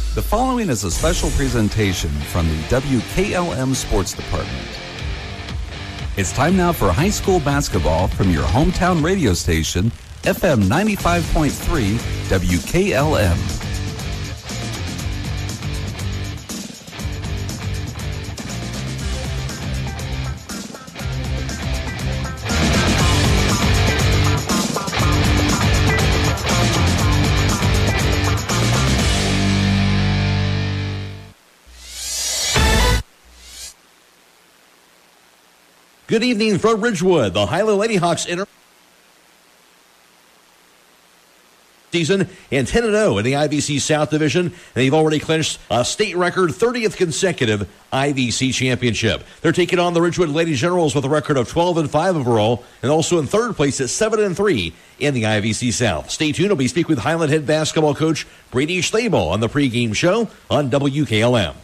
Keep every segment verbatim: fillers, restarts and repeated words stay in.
The following is a special presentation from the W K L M Sports Department. It's time now for high school basketball from your hometown radio station, F M ninety-five point three W K L M. Good evening from Ridgewood. The Highland Ladyhawks enter season and ten and oh in the I V C South Division, and they've already clinched a state record thirtieth consecutive I V C championship. They're taking on the Ridgewood Lady Generals with a record of twelve and five overall, and also in third place at seven and three in the I V C South. Stay tuned. We'll be speaking with Highland head basketball coach Brady Schlabel on the pregame show on W K L M.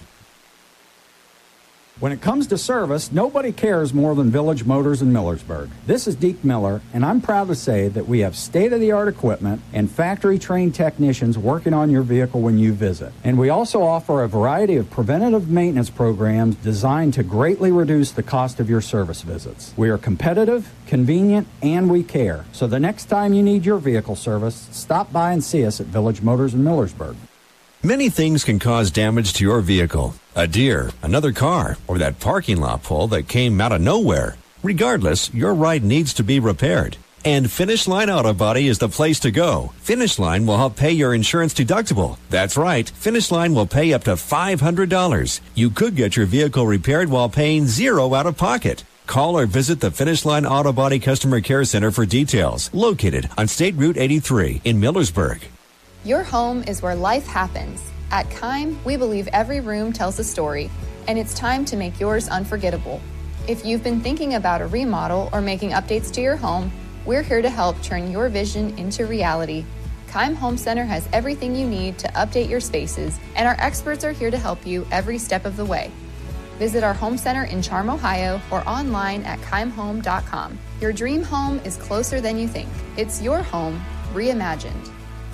When it comes to service, nobody cares more than Village Motors in Millersburg. This is Deke Miller, and I'm proud to say that we have state-of-the-art equipment and factory-trained technicians working on your vehicle when you visit. And we also offer a variety of preventative maintenance programs designed to greatly reduce the cost of your service visits. We are competitive, convenient, and we care. So the next time you need your vehicle service, stop by and see us at Village Motors in Millersburg. Many things can cause damage to your vehicle. A deer, another car, or that parking lot pole that came out of nowhere. Regardless, your ride needs to be repaired. And Finish Line Auto Body is the place to go. Finish Line will help pay your insurance deductible. That's right, Finish Line will pay up to five hundred dollars. You could get your vehicle repaired while paying zero out of pocket. Call or visit the Finish Line Auto Body Customer Care Center for details. Located on State Route eighty-three in Millersburg. Your home is where life happens. At Keim, we believe every room tells a story, and it's time to make yours unforgettable. If you've been thinking about a remodel or making updates to your home, we're here to help turn your vision into reality. Keim Home Center has everything you need to update your spaces, and our experts are here to help you every step of the way. Visit our home center in Charm, Ohio, or online at keim home dot com. Your dream home is closer than you think. It's your home reimagined.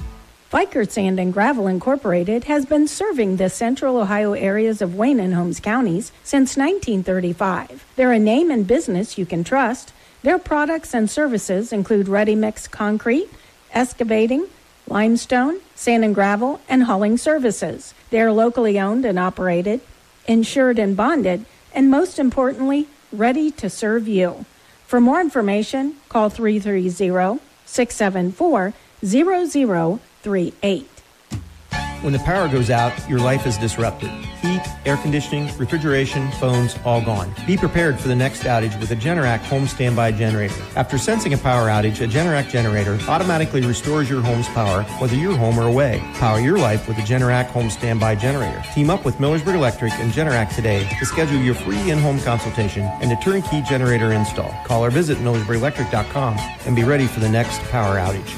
Vikert Sand and Gravel Incorporated has been serving the central Ohio areas of Wayne and Holmes counties since nineteen thirty-five. They're a name and business you can trust. Their products and services include ready-mix concrete, excavating, limestone, sand and gravel, and hauling services. They're locally owned and operated, insured and bonded, and most importantly, ready to serve you. For more information, call three three zero, six seven four, zero zero three eight. When the power goes out, your life is disrupted. Heat, air conditioning, refrigeration, phones, all gone. Be prepared for the next outage with a Generac home standby generator. After sensing a power outage, a Generac generator automatically restores your home's power, whether you're home or away. Power your life with a Generac home standby generator. Team up with Millersburg Electric and Generac today to schedule your free in-home consultation and a turnkey generator install. Call or visit millersburg electric dot com and be ready for the next power outage.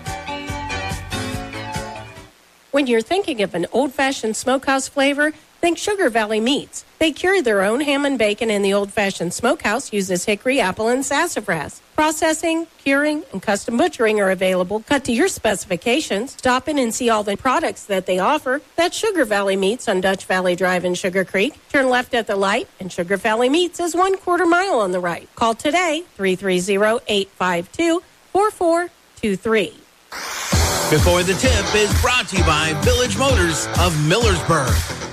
When you're thinking of an old-fashioned smokehouse flavor, think Sugar Valley Meats. They carry their own ham and bacon, and the old-fashioned smokehouse uses hickory, apple, and sassafras. Processing, curing, and custom butchering are available, cut to your specifications. Stop in and see all the products that they offer. That's Sugar Valley Meats on Dutch Valley Drive in Sugar Creek. Turn left at the light, and Sugar Valley Meats is one quarter mile on the right. Call today, three three zero, eight five two, four four two three. Before the Tip is brought to you by Village Motors of Millersburg.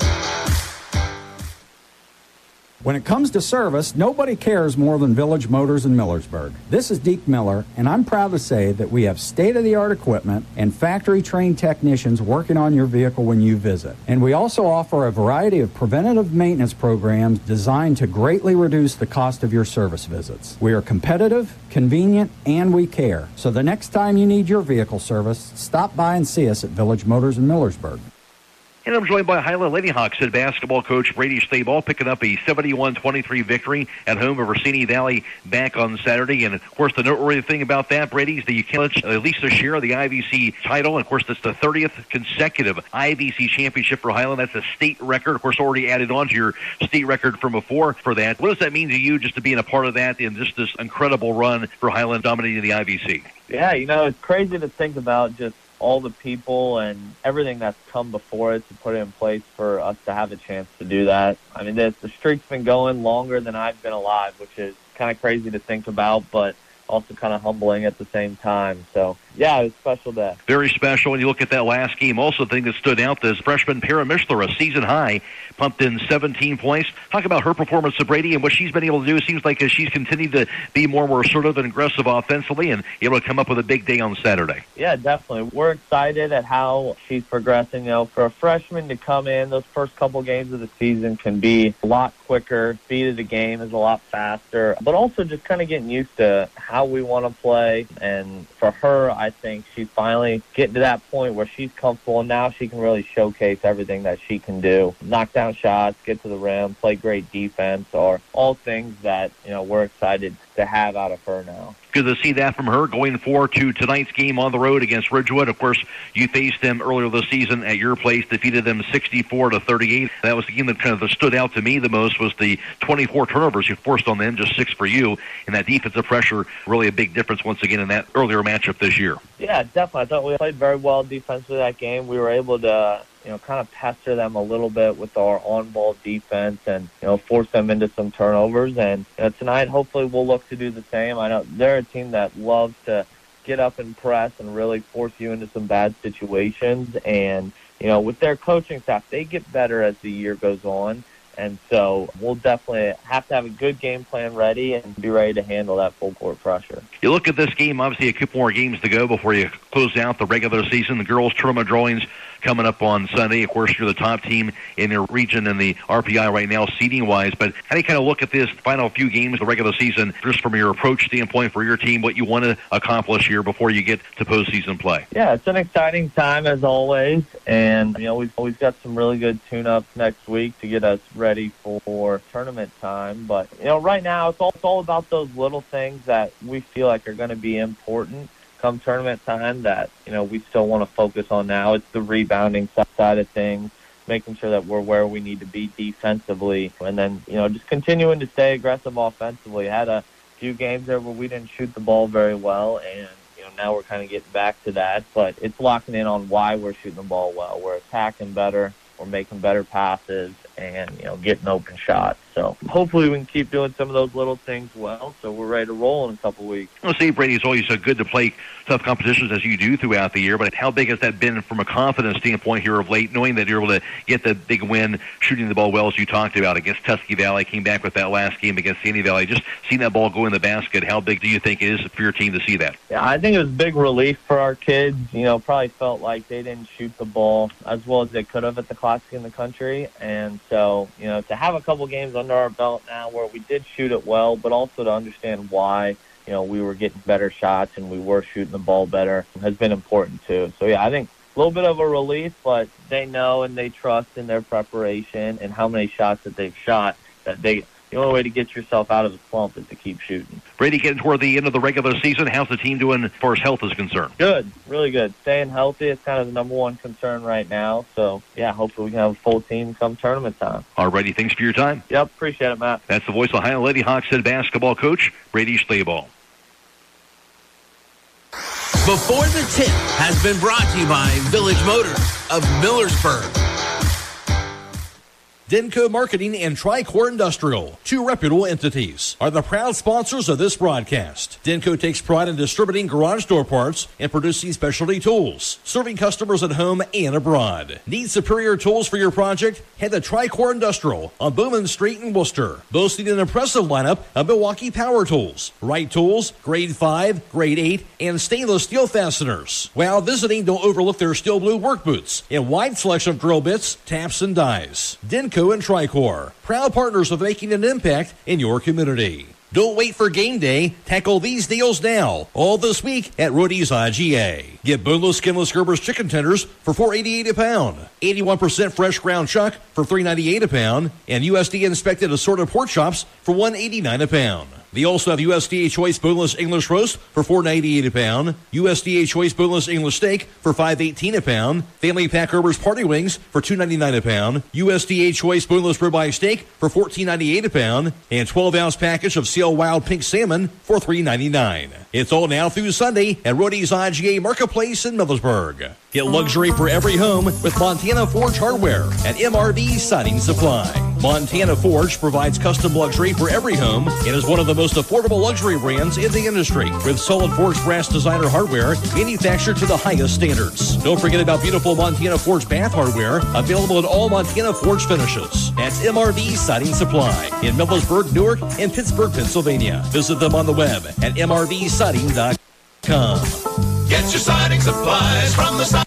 When it comes to service, nobody cares more than Village Motors in Millersburg. This is Deke Miller, and I'm proud to say that we have state-of-the-art equipment and factory-trained technicians working on your vehicle when you visit. And we also offer a variety of preventative maintenance programs designed to greatly reduce the cost of your service visits. We are competitive, convenient, and we care. So the next time you need your vehicle service, stop by and see us at Village Motors in Millersburg. And I'm joined by Highland Ladyhawks head basketball coach Brady Schlabel, picking up a seventy-one twenty-three victory at home over Sini Valley back on Saturday. And, of course, the noteworthy thing about that, Brady, is that you can at least a share of the I V C title. And, of course, that's the thirtieth consecutive I V C championship for Highland. That's a state record, of course, already added on to your state record from before for that. What does that mean to you just to being a part of that in just this incredible run for Highland dominating the I V C? Yeah, you know, it's crazy to think about just all the people and everything that's come before it to put it in place for us to have a chance to do that. I mean, this, the streak's been going longer than I've been alive, which is kind of crazy to think about, but also kind of humbling at the same time. So, yeah, it was a special day. Very special. When you look at that last game, also the thing that stood out is freshman Para Mishler, a season high, pumped in seventeen points. Talk about her performance to Brady and what she's been able to do. It seems like as she's continued to be more and more assertive and aggressive offensively and able to come up with a big day on Saturday. Yeah, definitely. We're excited at how she's progressing. You know, for a freshman to come in, those first couple games of the season can be a lot quicker. Speed of the game is a lot faster, but also just kind of getting used to how we want to play. And for her, I think she's finally getting to that point where she's comfortable, and now she can really showcase everything that she can do. Knock down shots, get to the rim, play great defense, are all things that, you know, we're excited to have out of her now. Good to see that from her. Going forward to tonight's game on the road against Ridgewood. Of course, you faced them earlier this season at your place, defeated them sixty-four to thirty-eight. That was the game that kind of stood out to me the most, was the twenty-four turnovers you forced on them, just six for you. And that defensive pressure, really a big difference once again in that earlier matchup this year. Yeah, definitely. I thought we played very well defensively that game. We were able to, you know, kind of pester them a little bit with our on-ball defense and, you know, force them into some turnovers. And you know, tonight, hopefully, we'll look to do the same. I know they're a team that loves to get up and press and really force you into some bad situations. And, you know, with their coaching staff, they get better as the year goes on. And so we'll definitely have to have a good game plan ready and be ready to handle that full court pressure. You look at this game, obviously a couple more games to go before you close out the regular season. The girls' tournament drawings coming up on Sunday. Of course, you're the top team in your region in the R P I right now, seeding-wise. But how do you kind of look at this final few games of the regular season, just from your approach standpoint for your team, what you want to accomplish here before you get to postseason play? Yeah, it's an exciting time as always. And, you know, we've always got some really good tune-ups next week to get us ready for tournament time. But, you know, right now it's all, it's all about those little things that we feel like are going to be important come tournament time that, you know, we still want to focus on now. It's the rebounding side of things, making sure that we're where we need to be defensively, and then, you know, just continuing to stay aggressive offensively. Had a few games there where we didn't shoot the ball very well, and, you know, now we're kind of getting back to that. But it's locking in on why we're shooting the ball well. We're attacking better. We're making better passes and, you know, getting open shots. So hopefully we can keep doing some of those little things well, so we're ready to roll in a couple weeks. Well, Steve, Brady, it's always so good to play tough competitions as you do throughout the year, but how big has that been from a confidence standpoint here of late, knowing that you're able to get the big win, shooting the ball well as you talked about against Tuskegee Valley, came back with that last game against Sandy Valley, just seeing that ball go in the basket, how big do you think it is for your team to see that? Yeah, I think it was big relief for our kids. You know, probably felt like they didn't shoot the ball as well as they could have at the Classic in the country, and so, you know, to have a couple games under our belt now where we did shoot it well, but also to understand why, you know, we were getting better shots and we were shooting the ball better has been important too. So, yeah, I think a little bit of a relief, but they know and they trust in their preparation and how many shots that they've shot, that they, the only way to get yourself out of the slump is to keep shooting. Brady, getting toward the end of the regular season, how's the team doing as far as health is concerned? Good, really good. Staying healthy is kind of the number one concern right now. So, yeah, hopefully we can have a full team come tournament time. All righty, thanks for your time. Yep, appreciate it, Matt. That's the voice of Ohio Lady Hawks head basketball coach, Brady Schlaball. Before the Tip has been brought to you by Village Motors of Millersburg. Denko Marketing and Tricor Industrial, two reputable entities, are the proud sponsors of this broadcast. Denko takes pride in distributing garage door parts and producing specialty tools, serving customers at home and abroad. Need superior tools for your project? Head to Tricor Industrial on Bowman Street in Worcester, boasting an impressive lineup of Milwaukee power tools, Wright tools, grade five, grade eight, and stainless steel fasteners. While visiting, don't overlook their steel blue work boots and wide selection of drill bits, taps, and dies. Denko and Tricor, proud partners of making an impact in your community. Don't wait for game day. Tackle these deals now. All this week at Rody's I G A. Get boneless, skinless Gerber's chicken tenders for four dollars and eighty-eight cents a pound. eighty-one percent fresh ground chuck for three dollars and ninety-eight cents a pound. And U S D A inspected assorted pork chops for one dollars and eighty-nine cents a pound. They also have U S D A Choice Boneless English Roast for four ninety-eight a pound, U S D A Choice Boneless English Steak for five eighteen a pound, Family Pack Herber's Party Wings for two ninety-nine a pound, U S D A Choice Boneless Ribeye Steak for fourteen ninety-eight a pound, and twelve ounce package of Seal Wild Pink Salmon for three ninety-nine. It's all now through Sunday at Rody's I G A Marketplace in Millersburg. Get luxury for every home with Montana Forge Hardware at M R V Siding Supply. Montana Forge provides custom luxury for every home and is one of the most affordable luxury brands in the industry with solid forged brass designer hardware manufactured to the highest standards. Don't forget about beautiful Montana Forge bath hardware available in all Montana Forge finishes. That's M R V Siding Supply in Millersburg, Newark, and Pittsburgh, Pennsylvania. Visit them on the web at M R V siding dot com. Get your siding supplies from the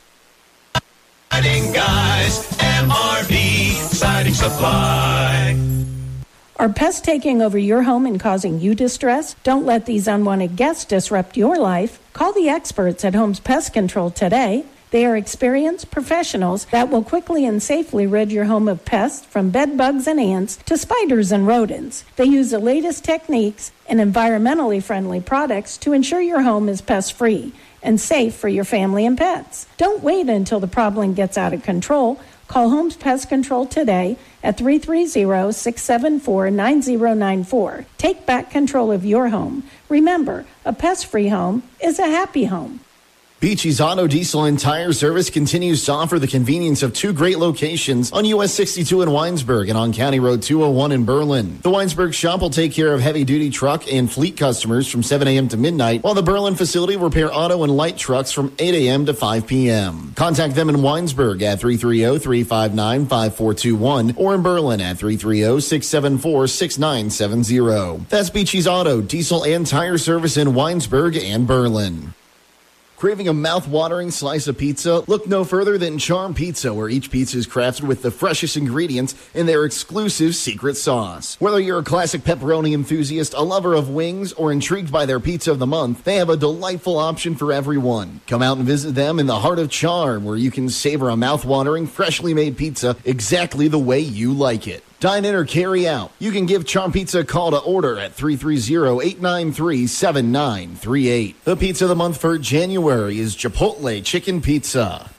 siding guys. M R V Siding Supply. Are pests taking over your home and causing you distress? Don't let these unwanted guests disrupt your life. Call the experts at Homes Pest Control today. They are experienced professionals that will quickly and safely rid your home of pests from bed bugs and ants to spiders and rodents. They use the latest techniques and environmentally friendly products to ensure your home is pest-free and safe for your family and pets. Don't wait until the problem gets out of control. Call Homes Pest Control today at three three zero, six seven four, nine zero nine four. Take back control of your home. Remember, a pest-free home is a happy home. Beachy's Auto Diesel and Tire Service continues to offer the convenience of two great locations on U S sixty-two in Winesburg and on County Road two oh one in Berlin. The Winesburg shop will take care of heavy-duty truck and fleet customers from seven a.m. to midnight, while the Berlin facility will repair auto and light trucks from eight a.m. to five p.m. Contact them in Winesburg at three three zero, three five nine, five four two one or in Berlin at three three zero, six seven four, six nine seven zero. That's Beachy's Auto Diesel and Tire Service in Winesburg and Berlin. Craving a mouth-watering slice of pizza? Look no further than Charm Pizza, where each pizza is crafted with the freshest ingredients in their exclusive secret sauce. Whether you're a classic pepperoni enthusiast, a lover of wings, or intrigued by their pizza of the month, they have a delightful option for everyone. Come out and visit them in the heart of Charm, where you can savor a mouth-watering, freshly made pizza exactly the way you like it. Dine in or carry out. You can give Charm Pizza a call to order at three three zero, eight nine three, seven nine three eight. The pizza of the month for January is Chipotle Chicken Pizza.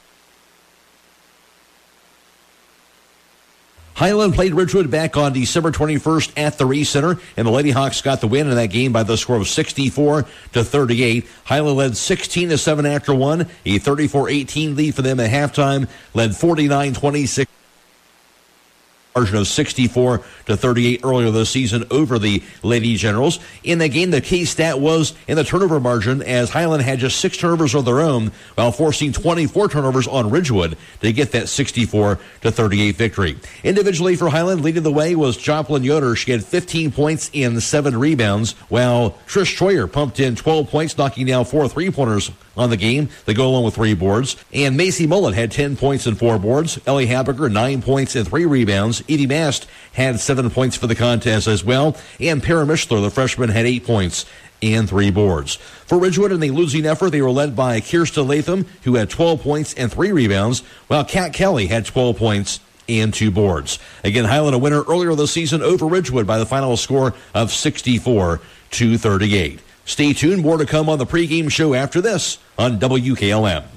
Highland played Ridgewood back on December twenty-first at the Reese Center, and the Lady Hawks got the win in that game by the score of sixty-four to thirty-eight. Highland led sixteen to seven after one, a thirty-four eighteen lead for them at halftime, led forty-nine twenty-six. Margin of sixty-four to thirty-eight earlier this season over the Lady Generals. In that game, the K-stat was in the turnover margin, as Highland had just six turnovers of their own while forcing twenty-four turnovers on Ridgewood to get that sixty-four to thirty-eight victory. Individually for Highland, leading the way was Joplin Yoder. She had fifteen points and seven rebounds, while Trish Troyer pumped in twelve points, knocking down four three-pointers on the game. They go along with three boards. And Macy Mullet had ten points and four boards. Ellie Habiger, nine points and three rebounds. Edie Mast had seven points for the contest as well. And Para Mishler, the freshman, had eight points and three boards. For Ridgewood in the losing effort, they were led by Kirsten Latham, who had twelve points and three rebounds, while Kat Kelly had twelve points and two boards. Again, Highland a winner earlier this season over Ridgewood by the final score of sixty-four to thirty-eight. Stay tuned. More to come on the pregame show after this on W K L M.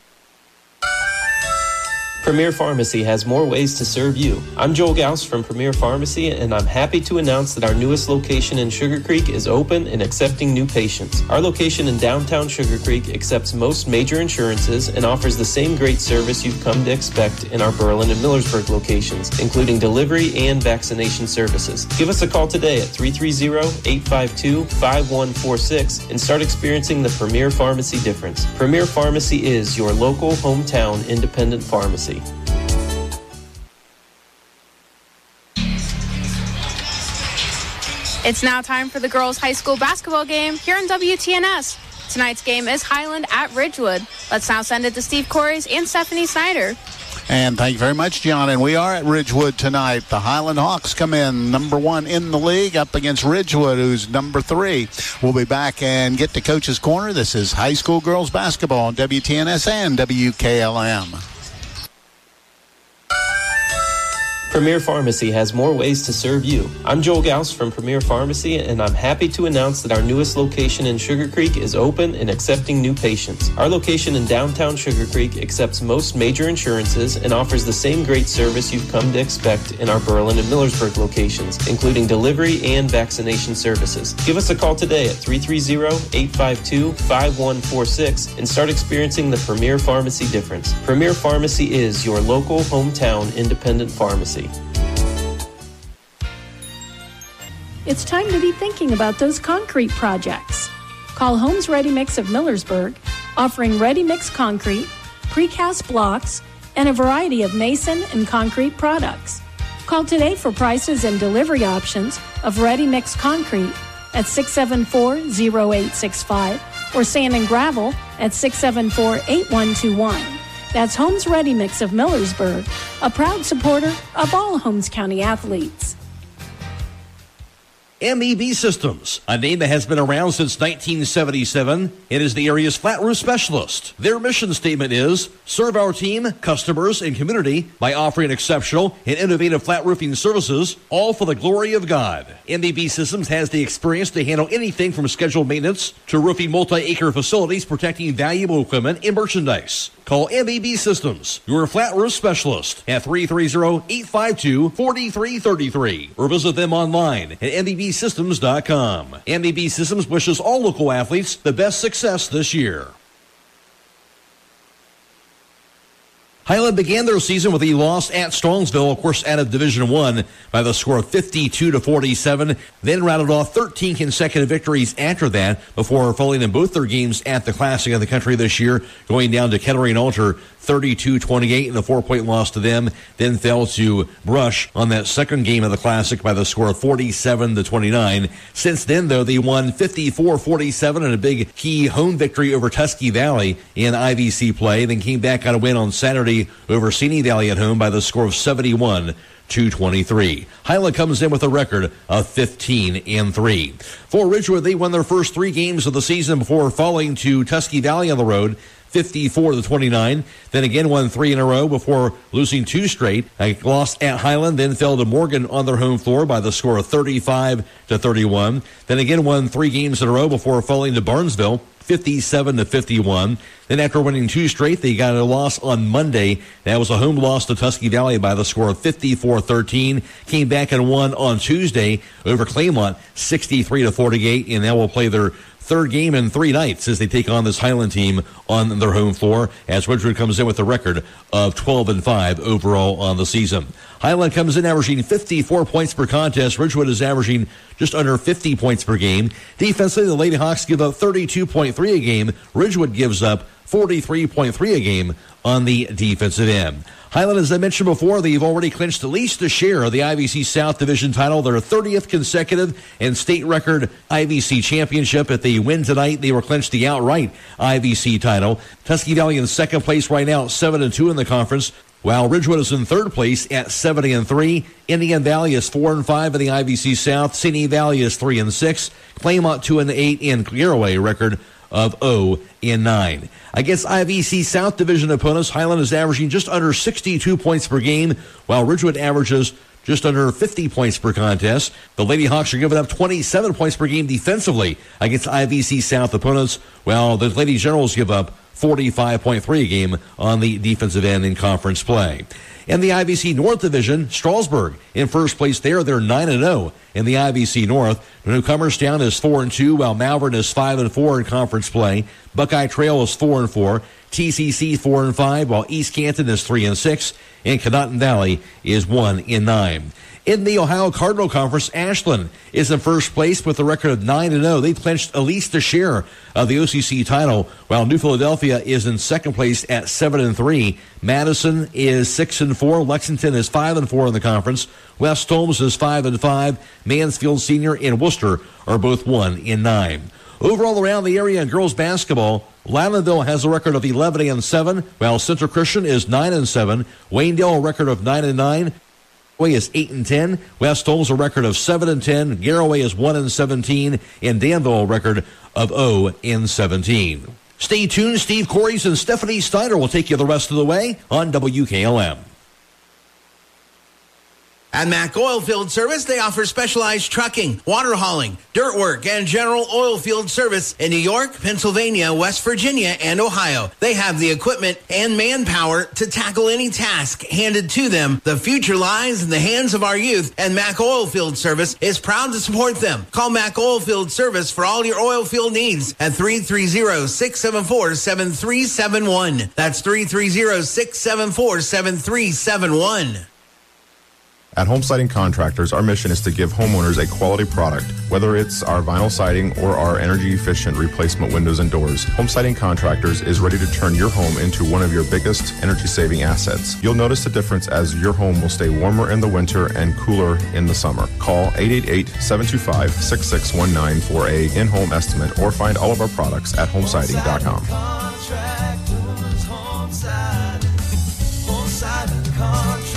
Premier Pharmacy has more ways to serve you. I'm Joel Gauss from Premier Pharmacy, and I'm happy to announce that our newest location in Sugar Creek is open and accepting new patients. Our location in downtown Sugar Creek accepts most major insurances and offers the same great service you've come to expect in our Berlin and Millersburg locations, including delivery and vaccination services. Give us a call today at three three zero, eight five two, five one four six and start experiencing the Premier Pharmacy difference. Premier Pharmacy is your local, hometown, independent pharmacy. It's now time for the girls' high school basketball game here on W T N S. Tonight's game is Highland at Ridgewood. Let's now send it to Steve Corries and Stephanie Snyder. And thank you very much, John. And we are at Ridgewood tonight. The Highland Hawks come in number one in the league up against Ridgewood, who's number three. We'll be back and get to Coach's Corner. This is high school girls basketball on W T N S and W K L M. Premier Pharmacy has more ways to serve you. I'm Joel Gauss from Premier Pharmacy, and I'm happy to announce that our newest location in Sugar Creek is open and accepting new patients. Our location in downtown Sugar Creek accepts most major insurances and offers the same great service you've come to expect in our Berlin and Millersburg locations, including delivery and vaccination services. Give us a call today at three three zero, eight five two, five one four six and start experiencing the Premier Pharmacy difference. Premier Pharmacy is your local, hometown, independent pharmacy. It's time to be thinking about those concrete projects. Call Homes Ready Mix of Millersburg, offering ready mix concrete, precast blocks, and a variety of mason and concrete products. Call today for prices and delivery options of ready mix concrete at six seven four, zero eight six five or sand and gravel at six seven four, eight one two one. That's Homes Ready Mix of Millersburg, a proud supporter of all Holmes County athletes. M E B Systems, a name that has been around since nineteen seventy-seven. It is the area's flat roof specialist. Their mission statement is, serve our team, customers, and community by offering exceptional and innovative flat roofing services, all for the glory of God. M E B Systems has the experience to handle anything from scheduled maintenance to roofing multi-acre facilities protecting valuable equipment and merchandise. Call M E B Systems, your flat roof specialist, at three three zero, eight five two, four three three three or visit them online at M E B systems dot com. M E B Systems wishes all local athletes the best success this year. Highland began their season with a loss at Strongsville, of course, out of Division One by the score of fifty-two to forty-seven. Then rattled off thirteen consecutive victories after that before falling in both their games at the Classic of the Country this year, going down to Kettering Alter thirty-two twenty-eight in a four-point loss to them. Then fell to Brush on that second game of the Classic by the score of forty-seven to twenty-nine. Since then, though, they won fifty-four forty-seven in a big key home victory over Tusky Valley in I V C play. Then came back on a win on Saturday over Sini Valley at home by the score of seventy-one to twenty-three. Highland comes in with a record of fifteen and three. For Ridgewood, they won their first three games of the season before falling to Tusky Valley on the road fifty-four to twenty-nine. Then again won three in a row before losing two straight. A loss at Highland, then fell to Morgan on their home floor by the score of thirty-five to thirty-one. Then again won three games in a row before falling to Barnesville fifty-seven to fifty-one. Then after winning two straight, they got a loss on Monday. That was a home loss to Tusky Valley by the score of fifty-four thirteen. Came back and won on Tuesday over Claymont sixty-three to forty-eight, and now will play their third game in three nights as they take on this Highland team on their home floor, as Ridgewood comes in with a record of twelve and five overall on the season. Highland comes in averaging fifty-four points per contest. Ridgewood is averaging just under fifty points per game. Defensively, the Lady Hawks give up thirty-two point three a game. Ridgewood gives up forty-three point three a game on the defensive end. Highland, as I mentioned before, they've already clinched at least a share of the I V C South Division title, their thirtieth consecutive and state record I V C championship. If they win tonight, they will clinch the outright I V C title. Tusky Valley in second place right now, seven and two in the conference, while Ridgewood is in third place at seventy and three. Indian Valley is four and five in the I V C South. Sini Valley is three and six. Claymont two and eight, and Garaway record of zero and nine. Against I V C South Division opponents, Highland is averaging just under sixty-two points per game, while Ridgewood averages just under fifty points per contest. The Lady Hawks are giving up twenty-seven points per game defensively against I V C South opponents, while the Lady Generals give up forty-five point three a game on the defensive end in conference play. In the I V C North Division, Strasburg in first place there. They're nine and oh in the I V C North. Newcomerstown is four and two, while Malvern is five and four in conference play. Buckeye Trail is four and four. T C C four and five, while East Canton is three and six, and Conotton Valley is one and nine. In the Ohio Cardinal Conference, Ashland is in first place with a record of nine and oh. They've clinched at least a share of the O C C title, while New Philadelphia is in second place at seven and three. Madison is six and four. Lexington is five and four in the conference. West Holmes is five and five. Mansfield Senior and Worcester are both one and nine. Overall around the area in girls basketball, Loudonville has a record of eleven and seven, while Central Christian is nine and seven. Waynedale a record of nine and nine. Garaway is eight and ten. West Holmes a record of seven and ten. Garaway is one and seventeen, and Danville a record of zero and seventeen. Stay tuned. Steve Corries and Stephanie Steiner will take you the rest of the way on W K L M. At Mac Oilfield Service, they offer specialized trucking, water hauling, dirt work, and general oil field service in New York, Pennsylvania, West Virginia, and Ohio. They have the equipment and manpower to tackle any task handed to them. The future lies in the hands of our youth, and Mac Oilfield Service is proud to support them. Call Mac Oilfield Service for all your oil field needs at three three zero, six seven four, seven three seven one. That's three three zero, six seven four, seven three seven one. At Home Siding Contractors, our mission is to give homeowners a quality product, whether it's our vinyl siding or our energy-efficient replacement windows and doors. Home Siding Contractors is ready to turn your home into one of your biggest energy-saving assets. You'll notice the difference as your home will stay warmer in the winter and cooler in the summer. Call eight eight eight, seven two five, six six one nine for a in-home estimate or find all of our products at home siding dot com. Home Siding, Home Siding Contractors.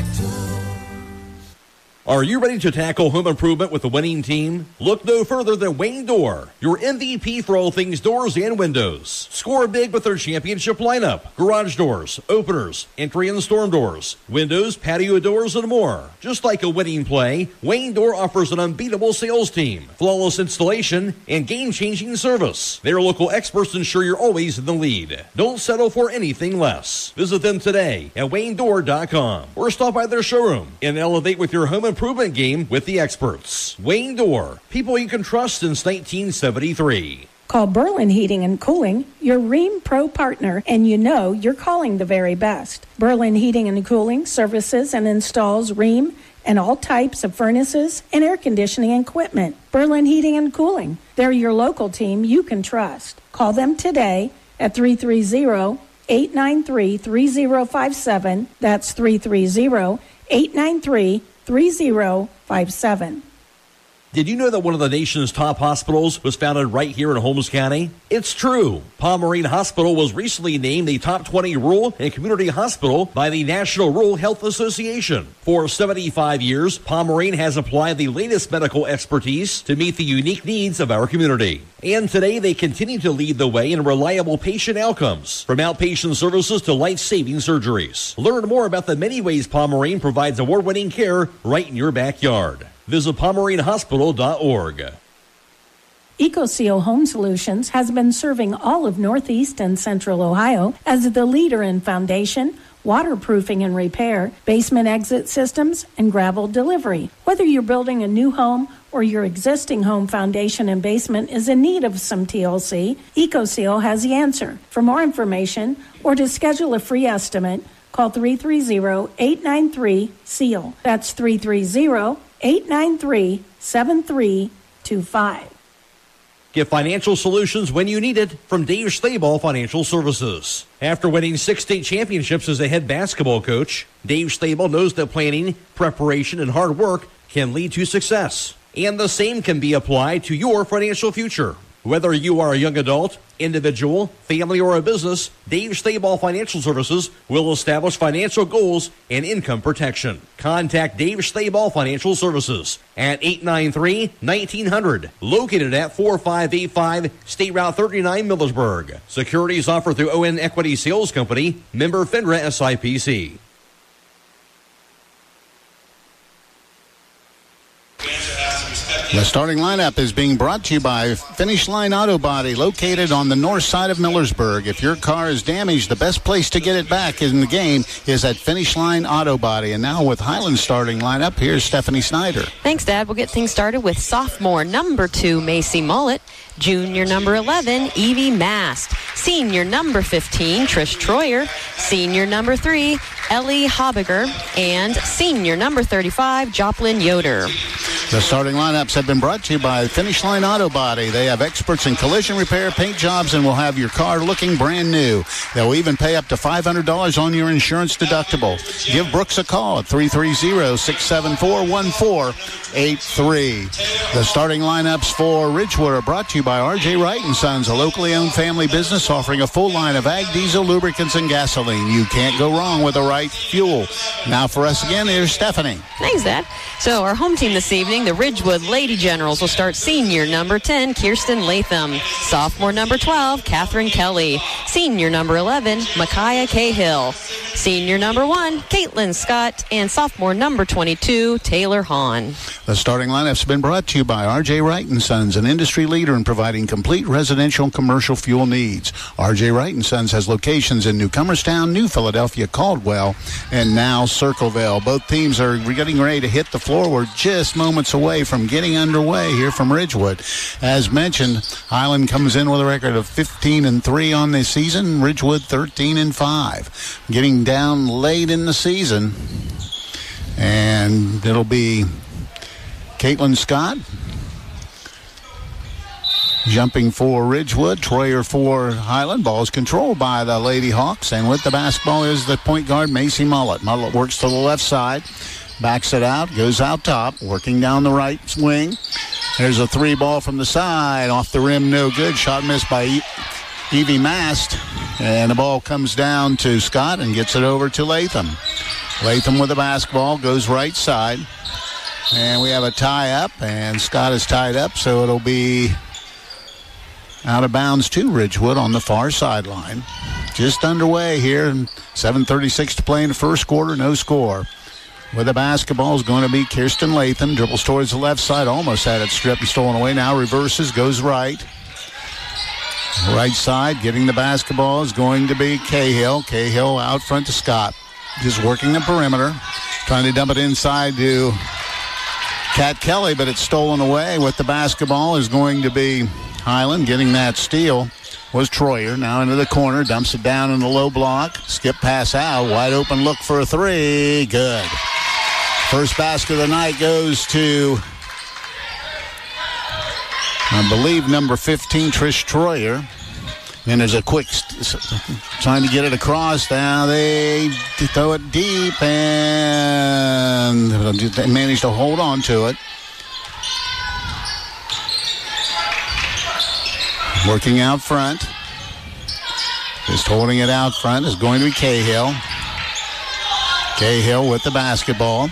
Are you ready to tackle home improvement with a winning team? Look no further than Wayne Door, your M V P for all things doors and windows. Score big with their championship lineup. Garage doors, openers, entry and storm doors, windows, patio doors, and more. Just like a winning play, Wayne Door offers an unbeatable sales team, flawless installation, and game-changing service. Their local experts ensure you're always in the lead. Don't settle for anything less. Visit them today at wayne door dot com or stop by their showroom and elevate with your home improvement improvement game with the experts. Wayne Door, people you can trust since nineteen seventy-three. Call Berlin Heating and Cooling, your Rheem Pro partner, and you know you're calling the very best. Berlin Heating and Cooling services and installs Rheem and all types of furnaces and air conditioning equipment. Berlin Heating and Cooling, they're your local team you can trust. Call them today at three three zero, eight nine three, three zero five seven. That's three three zero, eight nine three, three zero five seven. Did you know that one of the nation's top hospitals was founded right here in Holmes County? It's true. Pomerene Hospital was recently named the top twenty rural and community hospital by the National Rural Health Association. For seventy-five years, Pomerene has applied the latest medical expertise to meet the unique needs of our community. And today they continue to lead the way in reliable patient outcomes, from outpatient services to life-saving surgeries. Learn more about the many ways Pomerene provides award-winning care right in your backyard. Visit pomerene hospital dot org. EcoSeal Home Solutions has been serving all of Northeast and Central Ohio as the leader in foundation, waterproofing and repair, basement exit systems, and gravel delivery. Whether you're building a new home or your existing home foundation and basement is in need of some T L C, EcoSeal has the answer. For more information or to schedule a free estimate, call three three zero, eight nine three, S E A L. That's three three zero, eight nine three, seven three two five. Get financial solutions when you need it from Dave Stayball Financial Services. After winning six state championships as a head basketball coach, Dave Stayball knows that planning, preparation, and hard work can lead to success. And the same can be applied to your financial future. Whether you are a young adult, individual, family, or a business, Dave Stayball Financial Services will establish financial goals and income protection. Contact Dave Stayball Financial Services at eight nine three, nineteen hundred, located at four five eight five State Route thirty-nine, Millersburg. Securities offered through O N Equity Sales Company, member FINRA S I P C. The starting lineup is being brought to you by Finish Line Auto Body, located on the north side of Millersburg. If your car is damaged, the best place to get it back in the game is at Finish Line Auto Body. And now with Highland's starting lineup, here's Stephanie Snyder. Thanks, Dad. We'll get things started with sophomore number two, Macy Mullet. Junior number eleven, Evie Mast. Senior number fifteen, Trish Troyer. Senior number three, Ellie Hobiger. And senior number thirty-five, Joplin Yoder. The starting lineups have been brought to you by Finish Line Auto Body. They have experts in collision repair, paint jobs, and will have your car looking brand new. They'll even pay up to five hundred dollars on your insurance deductible. Give Brooks a call at three three zero, six seven four, one four eight three. The starting lineups for Ridgewood are brought to you by R J Wright and Sons, a locally owned family business offering a full line of ag diesel lubricants and gasoline. You can't go wrong with the right fuel. Now for us again, here's Stephanie. Thanks, Dad. So our home team this evening evening, the Ridgewood Lady Generals will start senior number ten, Kirsten Latham. Sophomore number twelve, Catherine Kelly. Senior number eleven, Micaiah Cahill. Senior number one, Caitlin Scott. And sophomore number twenty-two, Taylor Hahn. The starting lineup's been brought to you by R J Wright and Sons, an industry leader in providing complete residential and commercial fuel needs. R J Wright and Sons has locations in New Comerstown, New Philadelphia, Caldwell, and now Circleville. Both teams are getting ready to hit the floor. We're just moments away from getting underway here from Ridgewood. As mentioned, Highland comes in with a record of fifteen and three on this season. Ridgewood thirteen and five. Getting down late in the season, and it'll be Caitlin Scott jumping for Ridgewood. Troyer for Highland. Ball is controlled by the Lady Hawks, and with the basketball is the point guard, Macy Mullet. Mullet works to the left side, backs it out, goes out top, working down the right wing. There's a three ball from the side, off the rim, no good. Shot missed by e- Evie Mast, and the ball comes down to Scott and gets it over to Latham. Latham with the basketball, goes right side, and we have a tie up, and Scott is tied up, so it'll be out of bounds to Ridgewood on the far sideline. Just underway here, seven thirty-six to play in the first quarter, no score. With the basketball is going to be Kirsten Latham. Dribbles towards the left side, almost had it stripped and stolen away. Now reverses, goes right. Right side, getting the basketball is going to be Cahill. Cahill out front to Scott. Just working the perimeter. Trying to dump it inside to Kat Kelly, but it's stolen away. With the basketball is going to be Highland. Getting that steal was Troyer. Now into the corner, dumps it down in the low block. Skip pass out, wide open look for a three. Good. First basket of the night goes to, I believe, number fifteen, Trish Troyer. And there's a quick st- trying to get it across. Now they throw it deep, and they manage to hold on to it. Working out front. Just holding it out front is going to be Cahill. Cahill with the basketball.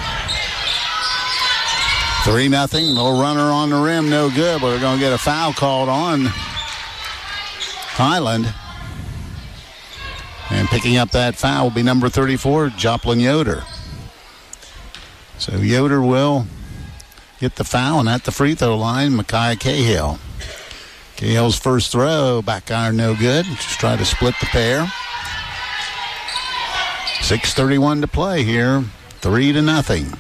three nothing. Little runner on the rim, no good, but we're going to get a foul called on Highland. And picking up that foul will be number thirty-four, Joplin Yoder. So Yoder will get the foul, and at the free throw line, Micaiah Cahill. Cahill's first throw, back iron, no good. Just try to split the pair. six thirty-one to play here. Three to nothing.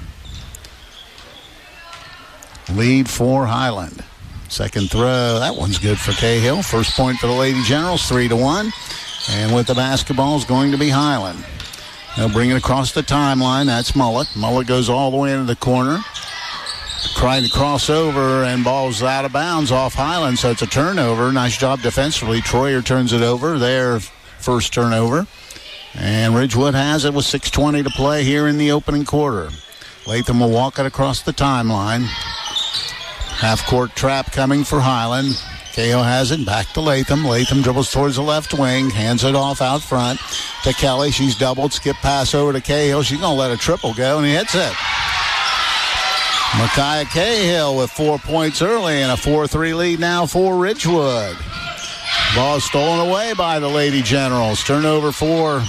Lead for Highland. Second throw, that one's good for Cahill. First point for the Lady Generals, three to one. And with the basketball is going to be Highland. They'll bring it across the timeline. That's Mullet. Mullet goes all the way into the corner. Trying to cross over, and ball's out of bounds off Highland, so it's a turnover. Nice job defensively. Troyer turns it over. Their first turnover. And Ridgewood has it with six twenty to play here in the opening quarter. Latham will walk it across the timeline. Half-court trap coming for Highland. Cahill has it, back to Latham. Latham dribbles towards the left wing, hands it off out front to Kelly. She's doubled, skip pass over to Cahill. She's going to let a triple go, and he hits it. Micaiah Cahill with four points early, and a four three lead now for Ridgewood. Ball stolen away by the Lady Generals. Turnover for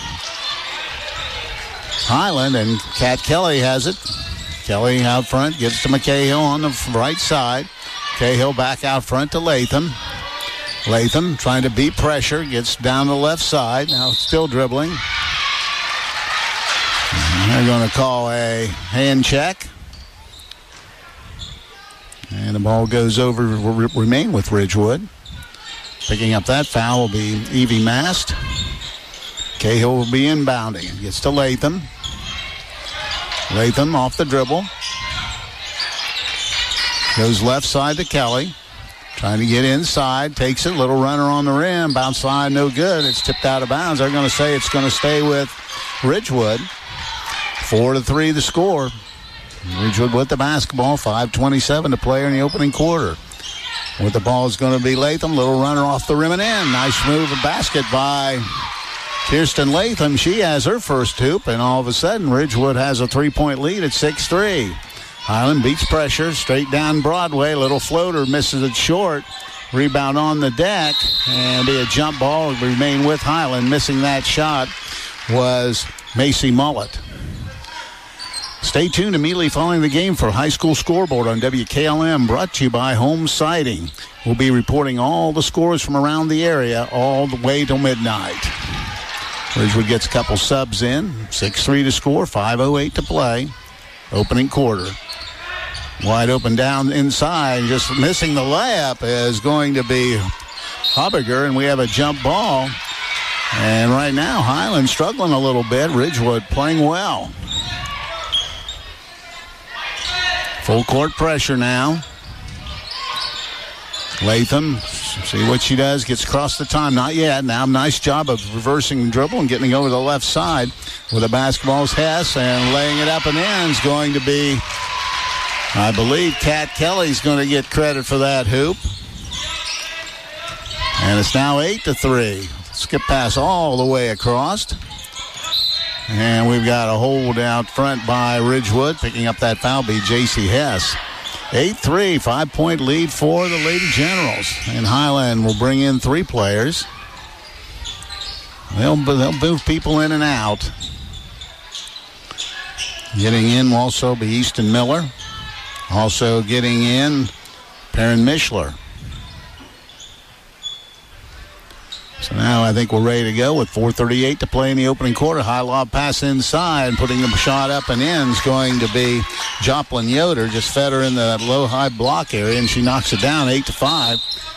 Highland, and Kat Kelly has it. Kelly out front, gives to McCahill on the right side. Cahill back out front to Latham. Latham trying to beat pressure, gets down the left side. Now still dribbling. They're going to call a hand check. And the ball goes over, will remain with Ridgewood. Picking up that foul will be Evie Mast. Cahill will be inbounding. Gets to Latham. Latham off the dribble. Goes left side to Kelly. Trying to get inside. Takes it. Little runner on the rim. Bounce side, no good. It's tipped out of bounds. They're going to say it's going to stay with Ridgewood. Four to three the score. Ridgewood with the basketball. five twenty-seven to play in the opening quarter. With the ball is going to be Latham. Little runner off the rim and in. Nice move of basket by Kirsten Latham. She has her first hoop, and all of a sudden Ridgewood has a three-point lead at six three. Highland beats pressure, straight down Broadway. Little floater, misses it short. Rebound on the deck, and be a jump ball. Remain with Highland. Missing that shot was Macy Mullet. Stay tuned immediately following the game for High School Scoreboard on W K L M, brought to you by Home Siding. We'll be reporting all the scores from around the area all the way till midnight. Ridgewood gets a couple subs in. six three to score, five oh eight to play. Opening quarter. Wide open down inside, just missing the layup is going to be Hobbiger, and we have a jump ball. And right now, Highland struggling a little bit. Ridgewood playing well. Full court pressure now. Latham, see what she does, gets across the time. Not yet. Now, nice job of reversing the dribble and getting over the left side with the basketball's Hess, and laying it up and in is going to be, I believe, Kat Kelly's going to get credit for that hoop. And it's now eight to three. Skip pass all the way across. And we've got a hold out front by Ridgewood. Picking up that foul be J C Hess. eight three, five-point lead for the Lady Generals. And Highland will bring in three players. They'll, they'll move people in and out. Getting in will also be Easton Miller. Also getting in, Perrin Mishler. So now I think we're ready to go with four thirty-eight to play in the opening quarter. High lob pass inside, putting the shot up and in is going to be Joplin Yoder. Just fed her in the low-high block area, and she knocks it down eight to five.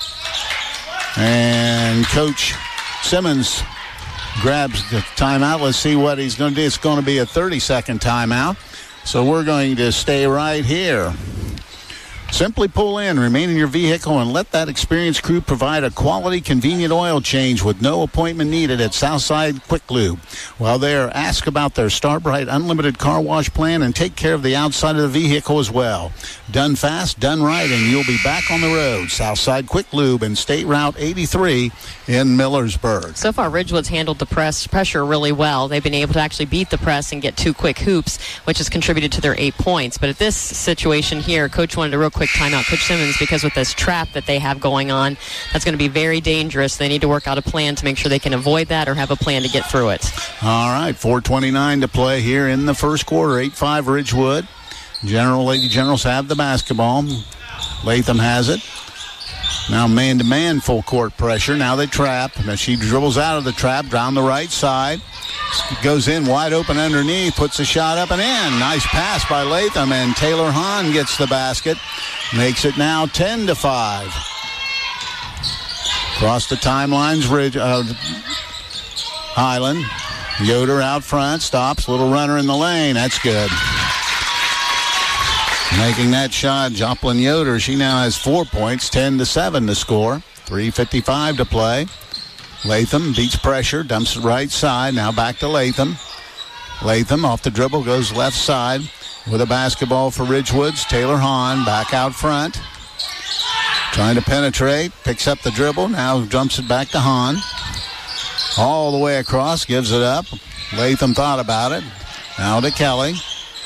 And Coach Simmons grabs the timeout. Let's see what he's going to do. It's going to be a thirty-second timeout. So we're going to stay right here. Simply pull in, remain in your vehicle, and let that experienced crew provide a quality, convenient oil change with no appointment needed at Southside Quick Lube. While there, ask about their Starbright Unlimited Car Wash plan and take care of the outside of the vehicle as well. Done fast, done right, and you'll be back on the road. Southside Quick Lube and State Route eighty-three in Millersburg. So far, Ridgewood's handled the press pressure really well. They've been able to actually beat the press and get two quick hoops, which has contributed to their eight points. But at this situation here, Coach wanted a real quick timeout, Coach Simmons, because with this trap that they have going on, that's going to be very dangerous. They need to work out a plan to make sure they can avoid that or have a plan to get through it. All right, four twenty-nine to play here in the first quarter. eight five Ridgewood. General Lady Generals have the basketball. Latham has it. Now man-to-man full court pressure. Now they trap. Now she dribbles out of the trap down the right side. Goes in wide open underneath. Puts a shot up and in. Nice pass by Latham, and Taylor Hahn gets the basket. Makes it now ten to five. Across the timelines, Ridge, uh, Highland. Yoder out front. Stops. Little runner in the lane. That's good. Making that shot, Joplin Yoder. She now has four points, ten to seven to score. three fifty-five to play. Latham beats pressure, dumps it right side. Now back to Latham. Latham off the dribble, goes left side with a basketball for Ridgewood's Taylor Hahn back out front. Trying to penetrate, picks up the dribble, now dumps it back to Hahn. All the way across, gives it up. Latham thought about it. Now to Kelly.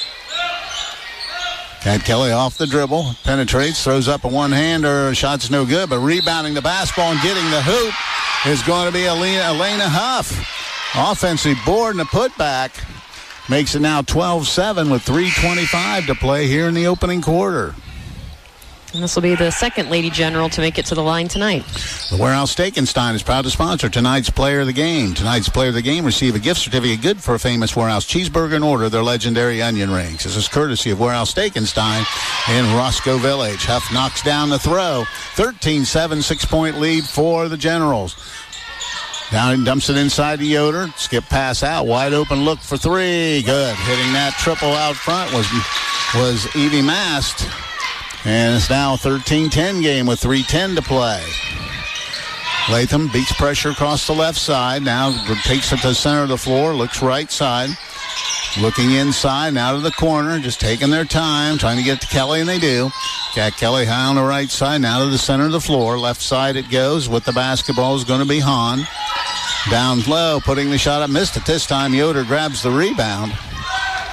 Kat Kelly off the dribble, penetrates, throws up a one-hander, shot's no good, but rebounding the basketball and getting the hoop is going to be Elena, Elena Huff. Offensive board and a putback makes it now twelve seven with three twenty-five to play here in the opening quarter. And this will be the second Lady General to make it to the line tonight. The Warehouse Steak-N-Stein is proud to sponsor tonight's Player of the Game. Tonight's Player of the Game receive a gift certificate good for a famous Warehouse cheeseburger and order their legendary onion rings. This is courtesy of Warehouse Steak-N-Stein in Roscoe Village. Huff knocks down the throw. thirteen seven, six-point lead for the Generals. Down and dumps it inside to Yoder. Skip pass out. Wide open look for three. Good. Hitting that triple out front was, was Evie Mast. And it's now a thirteen ten game with three ten to play. Latham beats pressure across the left side. Now takes it to the center of the floor. Looks right side. Looking inside. Now to the corner. Just taking their time. Trying to get to Kelly, and they do. Kat Kelly high on the right side. Now to the center of the floor. Left side it goes. With the basketball is going to be Hahn. Down low. Putting the shot up. Missed it this time. Yoder grabs the rebound.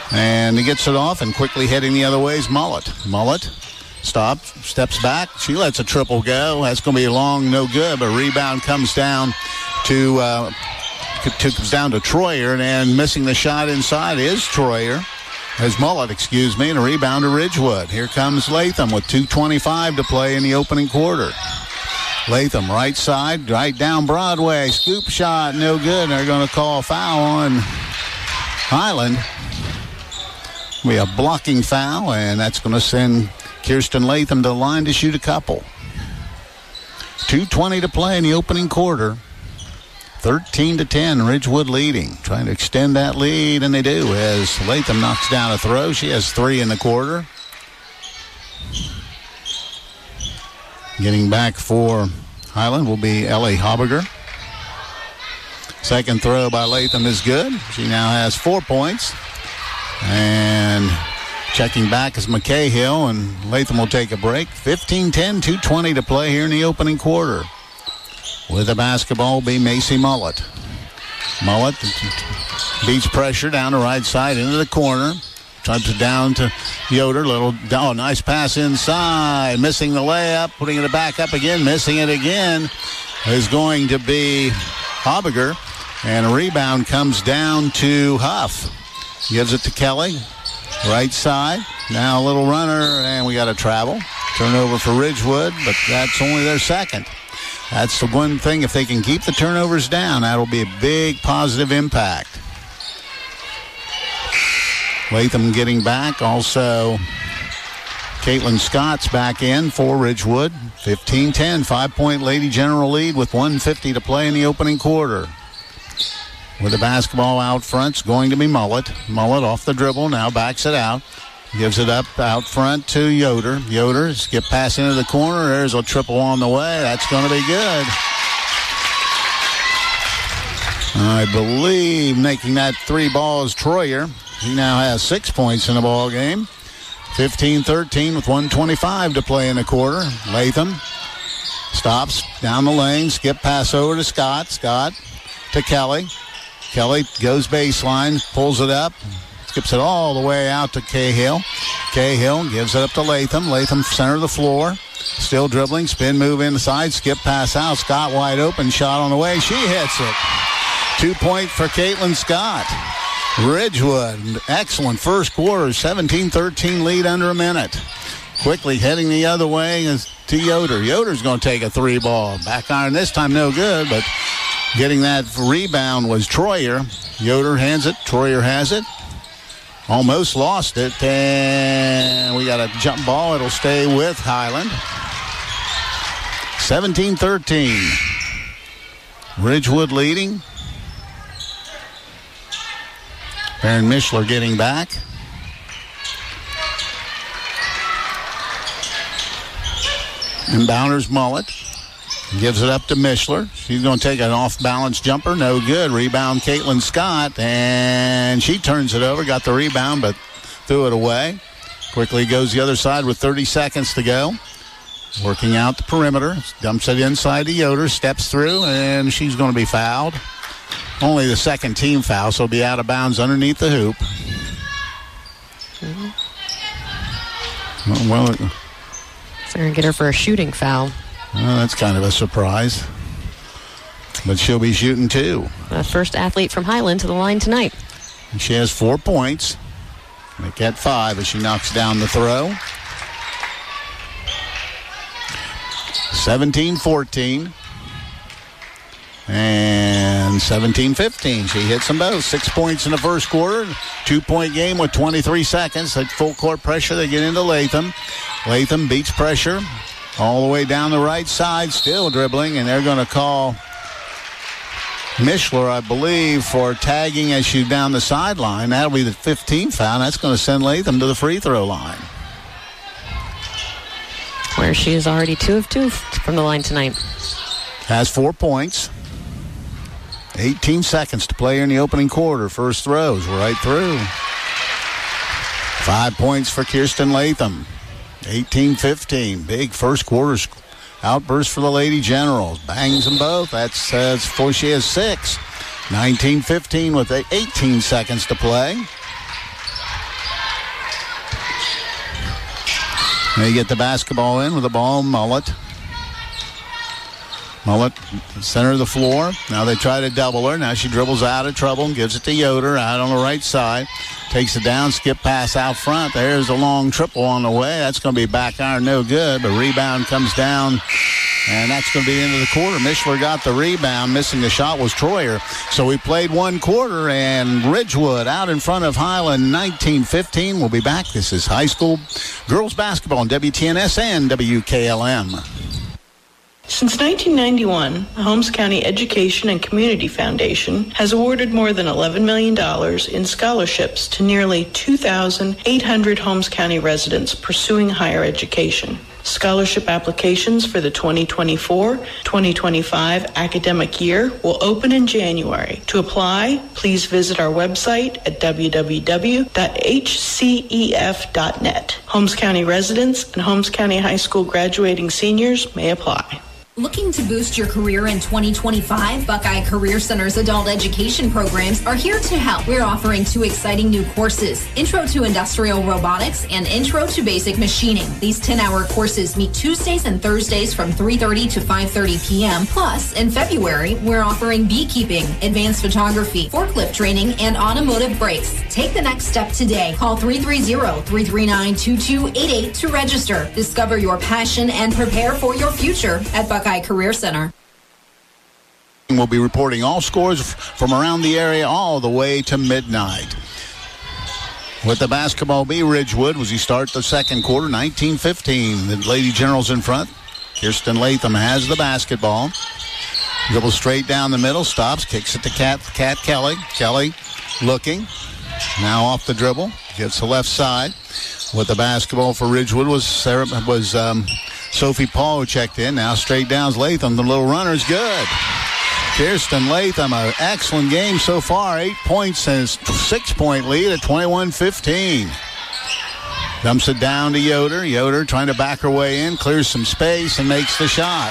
And he gets it off, and quickly heading the other way is Mullet. Mullet stops, steps back. She lets a triple go. That's going to be long, no good, but rebound comes down to, uh, to comes down to Troyer, and missing the shot inside is Troyer. As Mullet, excuse me, and a rebound to Ridgewood. Here comes Latham with two twenty-five to play in the opening quarter. Latham, right side, right down Broadway. Scoop shot, no good. They're going to call a foul on Highland. We have blocking foul, and that's going to send Kirsten Latham to the line to shoot a couple. two twenty to play in the opening quarter. thirteen to ten, Ridgewood leading. Trying to extend that lead, and they do, as Latham knocks down a throw. She has three in the quarter. Getting back for Highland will be Ellie Habiger. Second throw by Latham is good. She now has four points. And checking back is McCahill, and Latham will take a break. fifteen ten, two twenty to play here in the opening quarter. With the basketball will be Macy Mullet. Mullet beats pressure down the right side into the corner. Touch it down to Yoder. Little, oh, nice pass inside. Missing the layup. Putting it back up again. Missing it again is going to be Habiger. And a rebound comes down to Huff. Gives it to Kelly. Right side. Now a little runner, and we got a travel. Turnover for Ridgewood, but that's only their second. That's the one thing. If they can keep the turnovers down, that'll be a big positive impact. Latham getting back. Also, Caitlin Scott's back in for Ridgewood. fifteen ten, five-point Lady General lead with one fifty to play in the opening quarter. With the basketball out front, it's going to be Mullet. Mullet off the dribble, now backs it out. Gives it up out front to Yoder. Yoder, skip pass into the corner. There's a triple on the way. That's going to be good. I believe making that three ball is Troyer. He now has six points in the ball game. fifteen thirteen with one twenty-five to play in the quarter. Latham stops down the lane. Skip pass over to Scott. Scott to Kelly. Kelly goes baseline, pulls it up, skips it all the way out to Cahill. Cahill gives it up to Latham. Latham center of the floor. Still dribbling, spin move inside, skip pass out. Scott wide open, shot on the way. She hits it. Two point for Caitlin Scott. Ridgewood, excellent first quarter, seventeen thirteen lead under a minute. Quickly heading the other way is to Yoder. Yoder's going to take a three ball. Back iron this time, no good, but getting that rebound was Troyer. Yoder hands it. Troyer has it. Almost lost it, and we got a jump ball. It'll stay with Highland. seventeen thirteen. Ridgewood leading. Aaron Mishler getting back. Inbounders Mullet. Gives it up to Mishler. She's going to take an off-balance jumper. No good. Rebound Caitlin Scott. And she turns it over. Got the rebound, but threw it away. Quickly goes the other side with thirty seconds to go. Working out the perimeter. Dumps it inside to Yoder. Steps through, and she's going to be fouled. Only the second team foul, so it'll be out of bounds underneath the hoop. Mm-hmm. Well, they're going to get her for a shooting foul. Well, that's kind of a surprise. But she'll be shooting too. The first athlete from Highland to the line tonight. And she has four points. Make that five as she knocks down the throw. seventeen fourteen. And seventeen fifteen. She hits them both. Six points in the first quarter. Two-point game with twenty-three seconds. At full court pressure, they get into Latham. Latham beats pressure all the way down the right side. Still dribbling, and they're going to call Mishler, I believe, for tagging as she's down the sideline. That'll be the fifteenth foul. That's going to send Latham to the free throw line. Where she is already two of two from the line tonight. Has four points. eighteen seconds to play in the opening quarter. First throws right through. Five points for Kirsten Latham. eighteen fifteen. Big first quarter outburst for the Lady Generals. Bangs them both. That's, that's four. She has six. nineteen fifteen with eighteen seconds to play. They get the basketball in with the ball, Mullet. Mullet, center of the floor. Now they try to double her. Now she dribbles out of trouble and gives it to Yoder out on the right side. Takes it down, skip pass out front. There's a long triple on the way. That's going to be back iron, no good. But rebound comes down, and that's going to be into the quarter. Mishler got the rebound. Missing the shot was Troyer. So we played one quarter, and Ridgewood out in front of Highland nineteen fifteen. We'll be back. This is high school girls basketball on W T N S and W K L M. Since nineteen ninety-one, the Holmes County Education and Community Foundation has awarded more than eleven million dollars in scholarships to nearly two thousand eight hundred Holmes County residents pursuing higher education. Scholarship applications for the twenty twenty-four twenty twenty-five academic year will open in January. To apply, please visit our website at w w w dot h c e f dot net. Holmes County residents and Holmes County High School graduating seniors may apply. Looking to boost your career in twenty twenty-five? Buckeye Career Center's adult education programs are here to help. We're offering two exciting new courses, Intro to Industrial Robotics and Intro to Basic Machining. These ten-hour courses meet Tuesdays and Thursdays from three thirty to five thirty p.m. Plus, in February, we're offering beekeeping, advanced photography, forklift training, and automotive brakes. Take the next step today. Call three three zero, three three nine, two two eight eight to register. Discover your passion and prepare for your future at Buckeye Career Center. We'll be reporting all scores from around the area all the way to midnight. With the basketball be Ridgewood as he starts the second quarter, nineteen fifteen. The Lady Generals in front. Kirsten Latham has the basketball. Dribbles straight down the middle, stops, kicks it to Kat, Kat Kelly. Kelly looking. Now off the dribble, gets the left side. With the basketball for Ridgewood was Sarah, was um, Sophie Paul who checked in. Now straight down Latham. The little runner's good. Kirsten Latham, an excellent game so far. Eight points and six-point lead at twenty-one fifteen. Dumps it down to Yoder. Yoder trying to back her way in, clears some space, and makes the shot.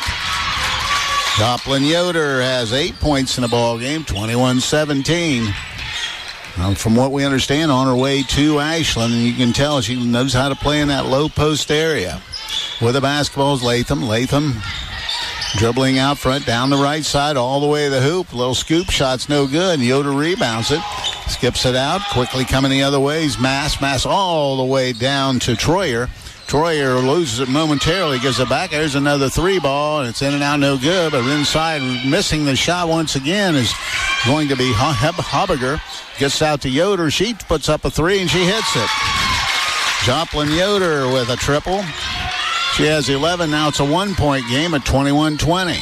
Joplin Yoder has eight points in the ball game, twenty-one seventeen. Um, from what we understand, on her way to Ashland, and you can tell she knows how to play in that low post area. With the basketball is Latham. Latham dribbling out front, down the right side, all the way to the hoop. Little scoop shot's no good. Yoder rebounds it, skips it out, quickly coming the other way. He's Mass. Mass all the way down to Troyer. Troyer loses it momentarily, gives it back. There's another three ball, and it's in and out, no good. But inside, missing the shot once again is going to be Hobiger. Gets out to Yoder. She puts up a three, and she hits it. Joplin Yoder with a triple. She has eleven. Now it's a one-point game at twenty-one twenty.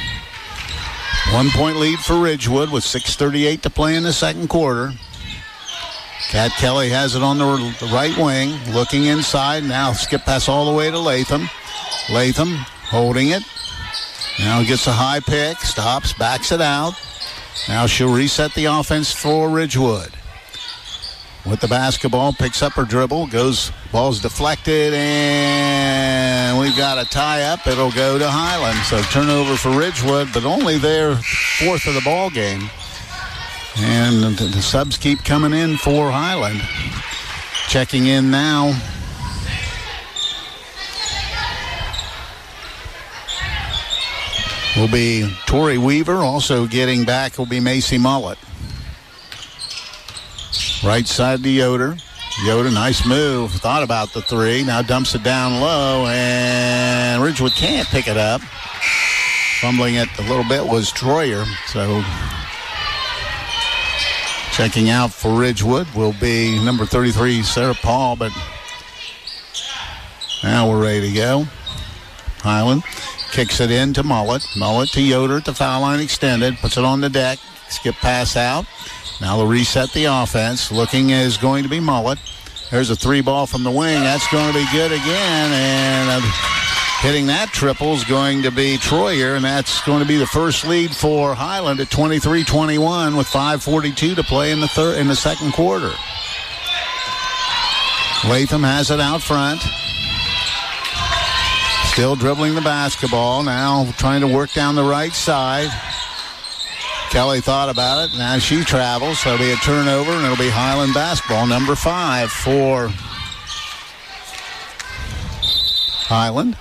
One-point lead for Ridgewood with six thirty-eight to play in the second quarter. Kat Kelly has it on the right wing, looking inside. Now skip pass all the way to Latham. Latham holding it. Now gets a high pick, stops, backs it out. Now she'll reset the offense for Ridgewood. With the basketball, picks up her dribble, goes, ball's deflected, and we've got a tie-up. It'll go to Highland. So turnover for Ridgewood, but only their fourth of the ball game. And the, the subs keep coming in for Highland. Checking in now. Will be Tori Weaver. Also getting back will be Macy Mullet. Right side to Yoder. Yoder, nice move. Thought about the three. Now dumps it down low, and Ridgewood can't pick it up. Fumbling it a little bit was Troyer. So checking out for Ridgewood will be number thirty-three, Sarah Paul. But now we're ready to go. Highland kicks it in to Mullet. Mullet to Yoder at the foul line extended. Puts it on the deck. Skip pass out. Now they'll reset the offense. Looking is going to be Mullet. There's a three ball from the wing. That's going to be good again. And uh, hitting that triple is going to be Troyer. And that's going to be the first lead for Highland at twenty-three twenty-one with five forty-two to play in the third in the second quarter. Latham has it out front. Still dribbling the basketball. Now trying to work down the right side. Kelly thought about it. Now she travels. So it'll be a turnover, and it'll be Highland basketball, number five for Highland.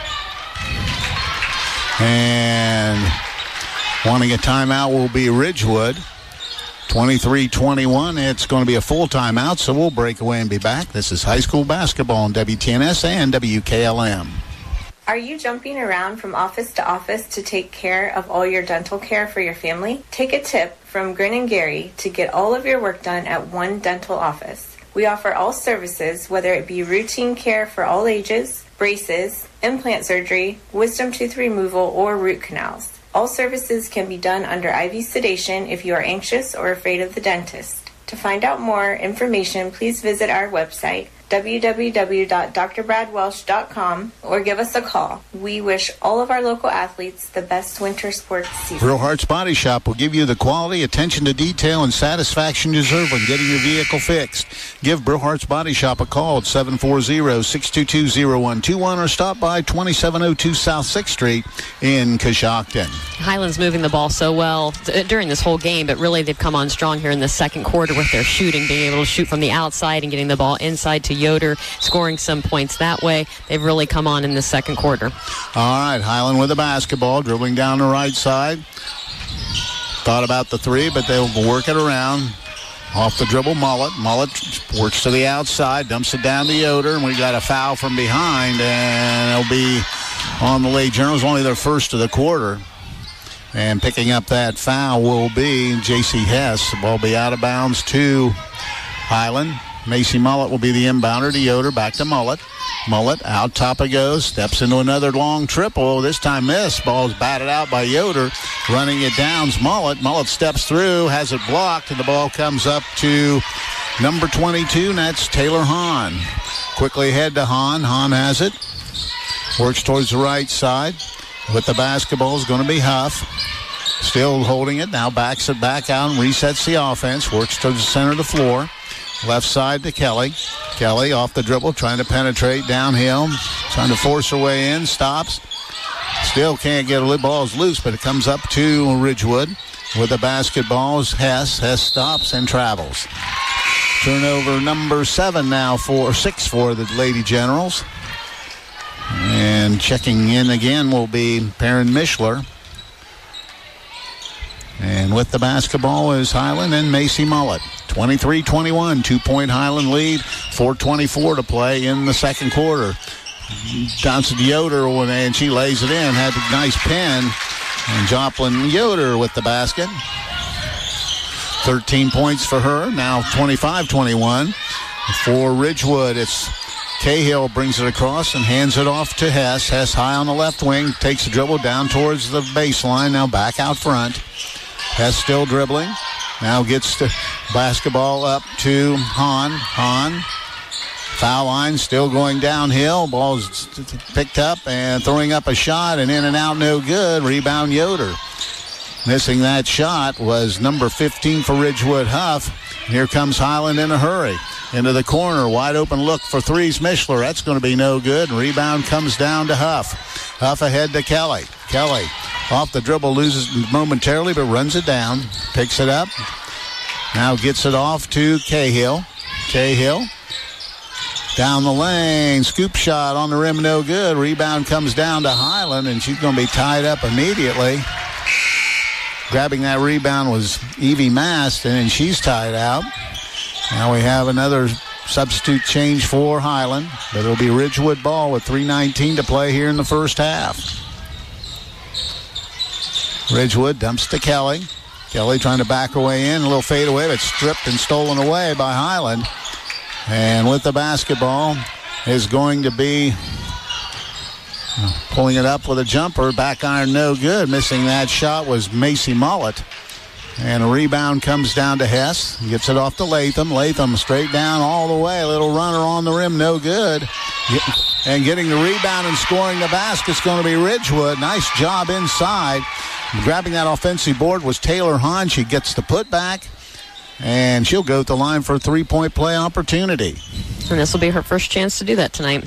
And wanting a timeout will be Ridgewood. twenty-three twenty-one. It's going to be a full timeout, so we'll break away and be back. This is high school basketball on W T N S and W K L M. Are you jumping around from office to office to take care of all your dental care for your family? Take a tip from Grin and Gary to get all of your work done at one dental office. We offer all services, whether it be routine care for all ages, braces, implant surgery, wisdom tooth removal, or root canals. All services can be done under I V sedation if you are anxious or afraid of the dentist. To find out more information, please visit our website, w w w dot d r brad welsh dot com, or give us a call. We wish all of our local athletes the best winter sports season. Real Hearts Body Shop will give you the quality, attention to detail, and satisfaction you deserve when getting your vehicle fixed. Give Real Hearts Body Shop a call at seven four zero, six two two, zero one two one or stop by twenty-seven oh two South sixth Street in Coshocton. Highland's moving the ball so well during this whole game, but really they've come on strong here in the second quarter with their shooting, being able to shoot from the outside and getting the ball inside to Yoder, scoring some points that way. They've really come on in the second quarter. All right, Highland with the basketball, dribbling down the right side. Thought about the three, but they'll work it around. Off the dribble, Mullet. Mullet works to the outside, dumps it down to Yoder, and we got a foul from behind, and it'll be on the Lady Generals, only their first of the quarter. And picking up that foul will be J C Hess. The ball will be out of bounds to Highland. Macy Mullet will be the inbounder to Yoder. Back to Mullet. Mullet out top it goes. Steps into another long triple. This time missed. Ball's batted out by Yoder. Running it down's Mullet. Mullet steps through, has it blocked, and the ball comes up to number twenty-two, and that's Taylor Hahn. Quickly ahead to Hahn. Hahn has it. Works towards the right side. With the basketball is going to be Huff. Still holding it. Now backs it back out and resets the offense. Works towards the center of the floor. Left side to Kelly. Kelly off the dribble, trying to penetrate downhill. Trying to force her way in. Stops. Still can't get a ball's loose, but it comes up to Ridgewood. With the basketball is Hess. Hess stops and travels. Turnover number seven now for, six for the Lady Generals. And checking in again will be Perrin Mishler. And with the basketball is Highland and Macy Mullet. twenty-three twenty-one, two-point Highland lead, four twenty-four to play in the second quarter. Bounces to Yoder, and she lays it in. Had a nice pin. And Joplin Yoder with the basket. thirteen points for her. Now twenty-five twenty-one. For Ridgewood, it's Cahill brings it across and hands it off to Hess. Hess high on the left wing, takes the dribble down towards the baseline. Now back out front. Hess still dribbling. Now gets the basketball up to Hahn. Hahn. Foul line still going downhill. Ball's picked up and throwing up a shot and in and out, no good. Rebound Yoder. Missing that shot was number fifteen for Ridgewood, Huff. Here comes Highland in a hurry. Into the corner, wide open look for threes, Mishler. That's going to be no good. And rebound comes down to Huff. Huff ahead to Kelly. Kelly off the dribble, loses momentarily, but runs it down. Picks it up. Now gets it off to Cahill. Cahill down the lane. Scoop shot on the rim, no good. Rebound comes down to Highland, and she's going to be tied up immediately. Grabbing that rebound was Evie Mast, and she's tied out. Now we have another substitute change for Highland, but it'll be Ridgewood ball with three nineteen to play here in the first half. Ridgewood dumps to Kelly. Kelly trying to back her way in. A little fade away, but stripped and stolen away by Highland. And with the basketball is going to be pulling it up with a jumper. Back iron no good. Missing that shot was Macy Mullet. And a rebound comes down to Hess. Gets it off to Latham. Latham straight down all the way. A little runner on the rim, no good. And getting the rebound and scoring the basket's going to be Ridgewood. Nice job inside. Grabbing that offensive board was Taylor Hahn. She gets the putback. And she'll go to the line for a three-point play opportunity. And this will be her first chance to do that tonight.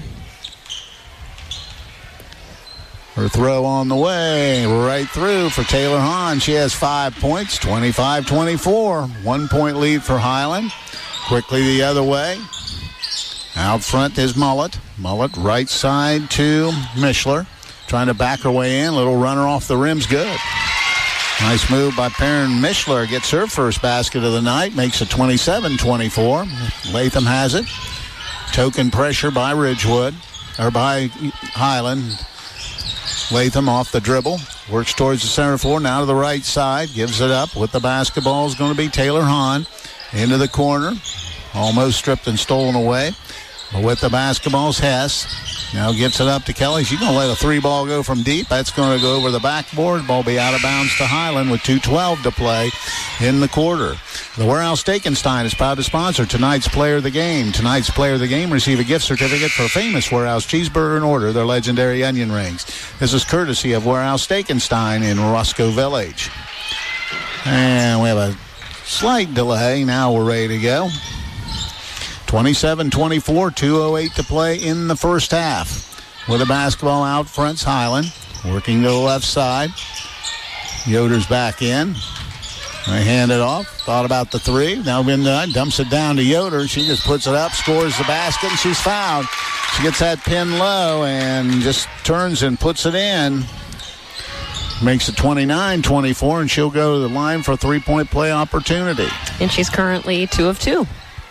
Her throw on the way, right through for Taylor Hahn. She has five points, twenty-five twenty-four. One-point lead for Highland. Quickly the other way. Out front is Mullet. Mullet right side to Mishler. Trying to back her way in. Little runner off the rim's good. Nice move by Perrin Mishler. Gets her first basket of the night. Makes it twenty-seven twenty-four. Latham has it. Token pressure by Ridgewood. Or by Highland. Latham off the dribble. Works towards the center floor. Now to the right side. Gives it up. With the basketball is going to be Taylor Hahn. Into the corner. Almost stripped and stolen away. But with the basketball's Hess. Now gets it up to Kelly. She's going to let a three ball go from deep. That's going to go over the backboard. Ball be out of bounds to Highland with two twelve to play in the quarter. The Warehouse Steakenstein is proud to sponsor tonight's Player of the Game. Tonight's Player of the Game receive a gift certificate for famous Warehouse Cheeseburger and order their legendary onion rings. This is courtesy of Warehouse Steakenstein in Roscoe Village. And we have a slight delay. Now we're ready to go. twenty-seven twenty-four, two oh eight to play in the first half. With the basketball out front's Highland. Working to the left side. Yoder's back in. They hand it off. Thought about the three. Now been done. Dumps it down to Yoder. She just puts it up, scores the basket, and she's fouled. She gets that pin low and just turns and puts it in. Makes it twenty-nine twenty-four, and she'll go to the line for a three-point play opportunity. And she's currently two of two.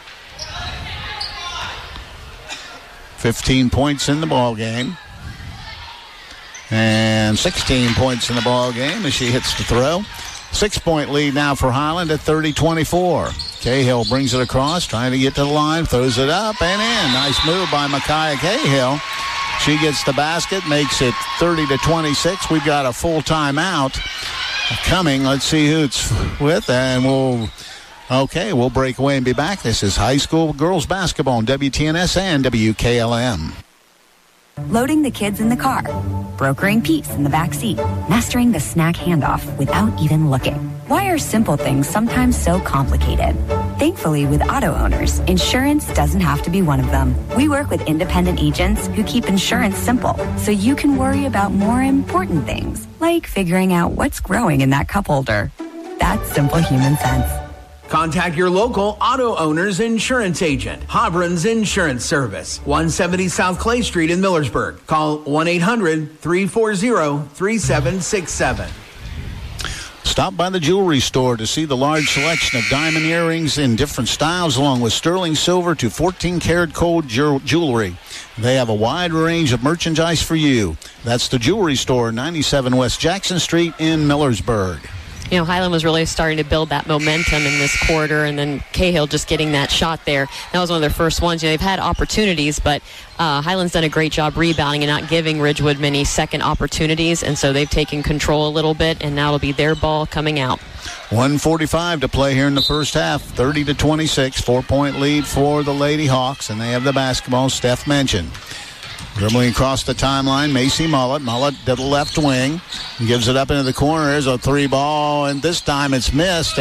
fifteen points in the ball game. And sixteen points in the ball game as she hits the throw. Six-point lead now for Highland at thirty twenty-four. Cahill brings it across, trying to get to the line, throws it up and in. Nice move by Micaiah Cahill. She gets the basket, makes it thirty to twenty-six. We've got a full timeout coming. Let's see who it's with, and we'll... Okay, we'll break away and be back. This is high school girls basketball on W T N S and W K L M. Loading the kids in the car, brokering peace in the back seat, mastering the snack handoff without even looking. Why are simple things sometimes so complicated? Thankfully, with auto owners, insurance doesn't have to be one of them. We work with independent agents who keep insurance simple, so you can worry about more important things, like figuring out what's growing in that cup holder. That's simple human sense. Contact your local auto owner's insurance agent. Hobron's Insurance Service, one seventy South Clay Street in Millersburg. Call one eight hundred, three four zero, three seven six seven. Stop by the jewelry store to see the large selection of diamond earrings in different styles, along with sterling silver to fourteen karat gold jewelry. They have a wide range of merchandise for you. That's the jewelry store, ninety-seven West Jackson Street in Millersburg. You know, Highland was really starting to build that momentum in this quarter, and then Cahill just getting that shot there. That was one of their first ones. You know, they've had opportunities, but uh, Highland's done a great job rebounding and not giving Ridgewood many second opportunities, and so they've taken control a little bit, and now it'll be their ball coming out. one forty-five to play here in the first half, thirty to twenty-six, four-point lead for the Lady Hawks, and they have the basketball, Steph mentioned. Dribbling across the timeline, Macy Mullet. Mullet to the left wing. Gives it up into the corner. There's a three ball, and this time it's missed,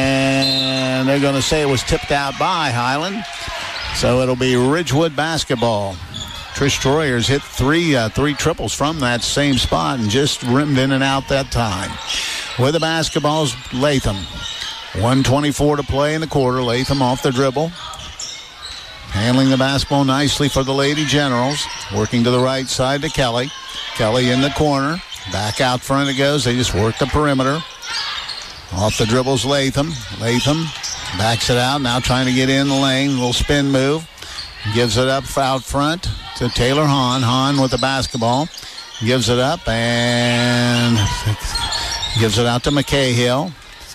and they're going to say it was tipped out by Highland. So it'll be Ridgewood basketball. Trish Troyer's hit three uh, three triples from that same spot and just rimmed in and out that time. With the basketballs, Latham. one twenty-four to play in the quarter. Latham off the dribble. Handling the basketball nicely for the Lady Generals. Working to the right side to Kelly. Kelly in the corner. Back out front it goes. They just work the perimeter. Off the dribbles, Latham. Latham backs it out. Now trying to get in the lane. Little spin move. Gives it up out front to Taylor Hahn. Hahn with the basketball. Gives it up and gives it out to McCahill.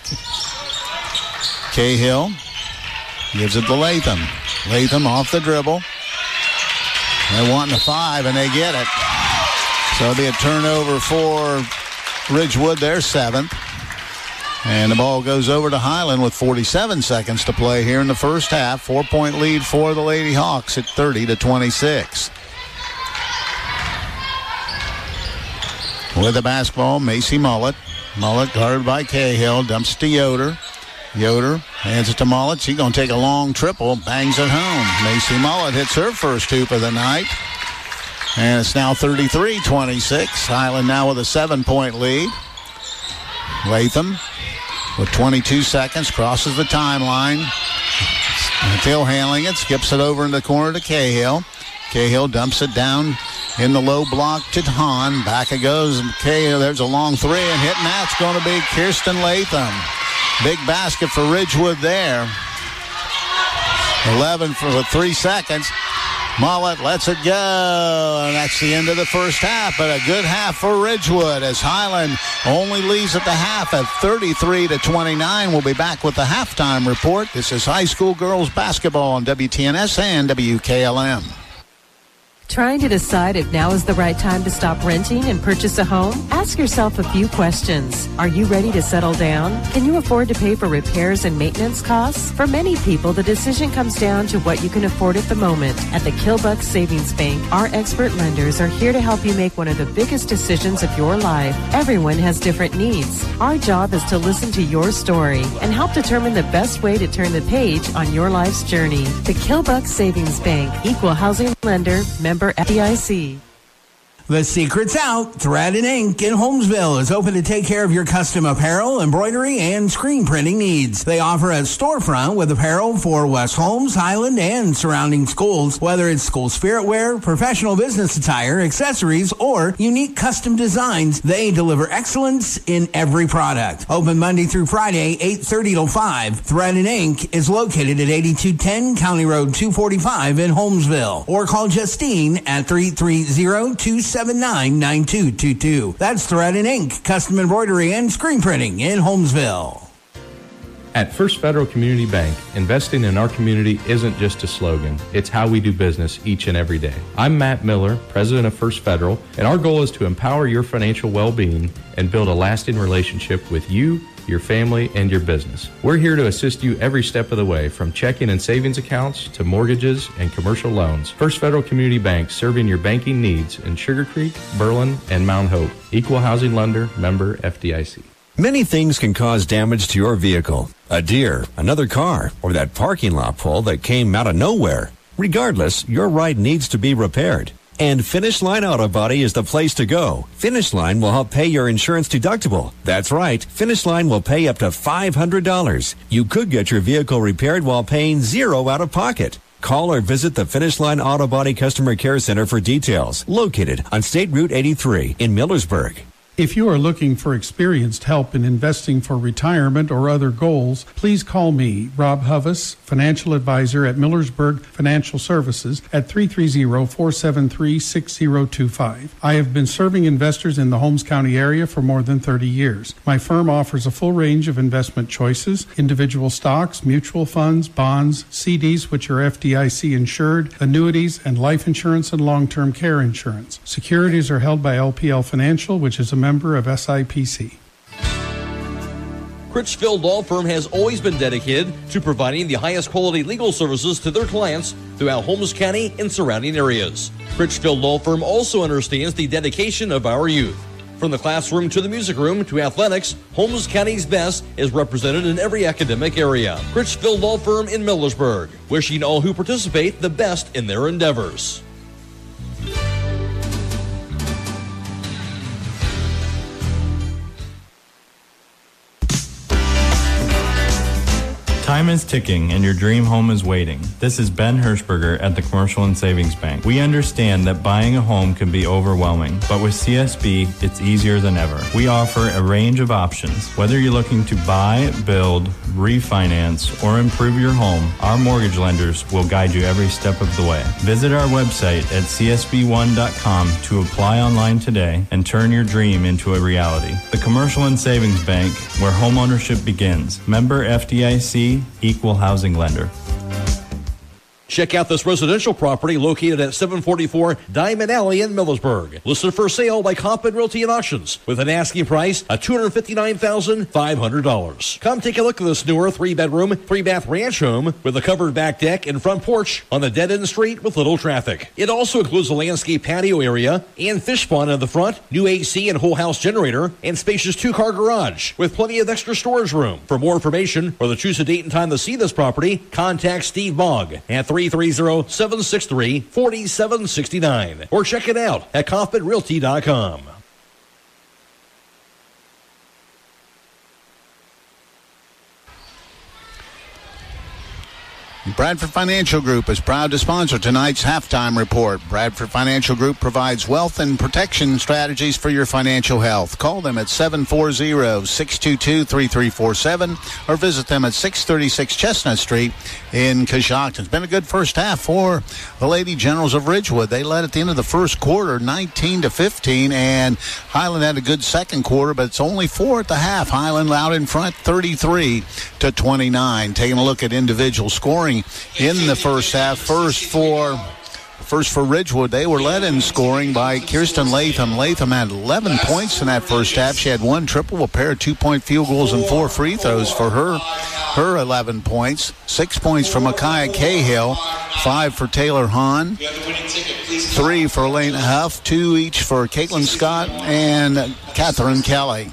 Cahill gives it to Latham. Latham off the dribble. They're wanting a five, and they get it. So it'll be a turnover for Ridgewood, their seventh. And the ball goes over to Highland with forty-seven seconds to play here in the first half. Four-point lead for the Lady Hawks at thirty to twenty-six. With the basketball, Macy Mullet. Mullet guarded by Cahill. Dumps to Yoder. Yoder hands it to Mullet. She's going to take a long triple. Bangs it home. Macy Mullet hits her first hoop of the night. And it's now thirty-three twenty-six. Highland now with a seven-point lead. Latham with twenty-two seconds crosses the timeline. Phil handling it, skips it over in the corner to Cahill. Cahill dumps it down in the low block to Hahn. Back it goes. Cahill, there's a long three, and hitting that's going to be Kirsten Latham. Big basket for Ridgewood there. eleven for three seconds. Mullet lets it go, and that's the end of the first half, but a good half for Ridgewood as Highland only leads at the half at thirty-three to twenty-nine. We'll be back with the halftime report. This is high school girls basketball on W T N S and W K L M. Trying to decide if now is the right time to stop renting and purchase a home? Ask yourself a few questions. Are you ready to settle down? Can you afford to pay for repairs and maintenance costs? For many people, the decision comes down to what you can afford at the moment. At the Kilbuck Savings Bank, our expert lenders are here to help you make one of the biggest decisions of your life. Everyone has different needs. Our job is to listen to your story and help determine the best way to turn the page on your life's journey. The Kilbuck Savings Bank, equal housing lender, member F D I C. The secret's out. Thread and Ink in Holmesville is open to take care of your custom apparel, embroidery, and screen printing needs. They offer a storefront with apparel for West Holmes, Highland, and surrounding schools. Whether it's school spirit wear, professional business attire, accessories, or unique custom designs, they deliver excellence in every product. Open Monday through Friday, eight thirty till five. Thread and Ink is located at eighty-two ten County Road two forty-five in Holmesville. Or call Justine at three three zero, two seven nine, nine two two two. That's Thread and Ink, custom embroidery and screen printing in Holmesville. At First Federal Community Bank, investing in our community isn't just a slogan. It's how we do business each and every day. I'm Matt Miller, president of First Federal, and our goal is to empower your financial well-being and build a lasting relationship with you, your family, and your business. We're here to assist you every step of the way, from checking and savings accounts to mortgages and commercial loans. First Federal Community Bank, serving your banking needs in Sugar Creek, Berlin, and Mount Hope. Equal housing lender, member F D I C. Many things can cause damage to your vehicle. A deer, another car, or that parking lot pole that came out of nowhere. Regardless, your ride needs to be repaired. And Finish Line Auto Body is the place to go. Finish Line will help pay your insurance deductible. That's right, Finish Line will pay up to five hundred dollars. You could get your vehicle repaired while paying zero out of pocket. Call or visit the Finish Line Auto Body Customer Care Center for details. Located on State Route eighty-three in Millersburg. If you are looking for experienced help in investing for retirement or other goals, please call me, Rob Huvis, financial advisor at Millersburg Financial Services at three three zero, four seven three, six zero two five. I have been serving investors in the Holmes County area for more than thirty years. My firm offers a full range of investment choices, individual stocks, mutual funds, bonds, C Ds which are F D I C insured, annuities, and life insurance and long-term care insurance. Securities are held by L P L Financial, which is a member of S I P C. Critchfield Law Firm has always been dedicated to providing the highest quality legal services to their clients throughout Holmes County and surrounding areas. Critchfield Law Firm also understands the dedication of our youth. From the classroom to the music room to athletics, Holmes County's best is represented in every academic area. Critchfield Law Firm in Millersburg, wishing all who participate the best in their endeavors. Time is ticking and your dream home is waiting. This is Ben Hirschberger at the Commercial and Savings Bank. We understand that buying a home can be overwhelming, but with C S B, it's easier than ever. We offer a range of options. Whether you're looking to buy, build, refinance, or improve your home, our mortgage lenders will guide you every step of the way. Visit our website at C S B one dot com to apply online today and turn your dream into a reality. The Commercial and Savings Bank, where homeownership begins. Member F D I C, equal housing lender. Check out this residential property located at seven forty-four Diamond Alley in Millersburg. Listed for sale by Kaufman Realty and Auctions with an asking price of two hundred fifty-nine thousand five hundred dollars. Come take a look at this newer three-bedroom, three-bath ranch home with a covered back deck and front porch on the dead-end street with little traffic. It also includes a landscape patio area and fish pond in the front, new A C and whole house generator, and spacious two-car garage with plenty of extra storage room. For more information or to choose a date and time to see this property, contact Steve Bogg at three three zero, seven six three, four seven six nine or check it out at Kaufman Realty dot com. Bradford Financial Group is proud to sponsor tonight's halftime report. Bradford Financial Group provides wealth and protection strategies for your financial health. Call them at seven four zero, six two two, three three four seven or visit them at six thirty-six Chestnut Street in Coshocton. It's been a good first half for the Lady Generals of Ridgewood. They led at the end of the first quarter nineteen to fifteen, and Highland had a good second quarter, but it's only four at the half. Highland out in front thirty-three to twenty-nine. Taking a look at individual scoring in the first half. First for First for Ridgewood, they were led in scoring by Kirsten Latham. Latham had eleven points in that first half. She had one triple, a pair of two-point field goals, and four free throws for her. Her eleven points. Six points for Micaiah Cahill. Five for Taylor Hahn. Three for Elena Huff. Two each for Caitlin Scott and Catherine Kelly.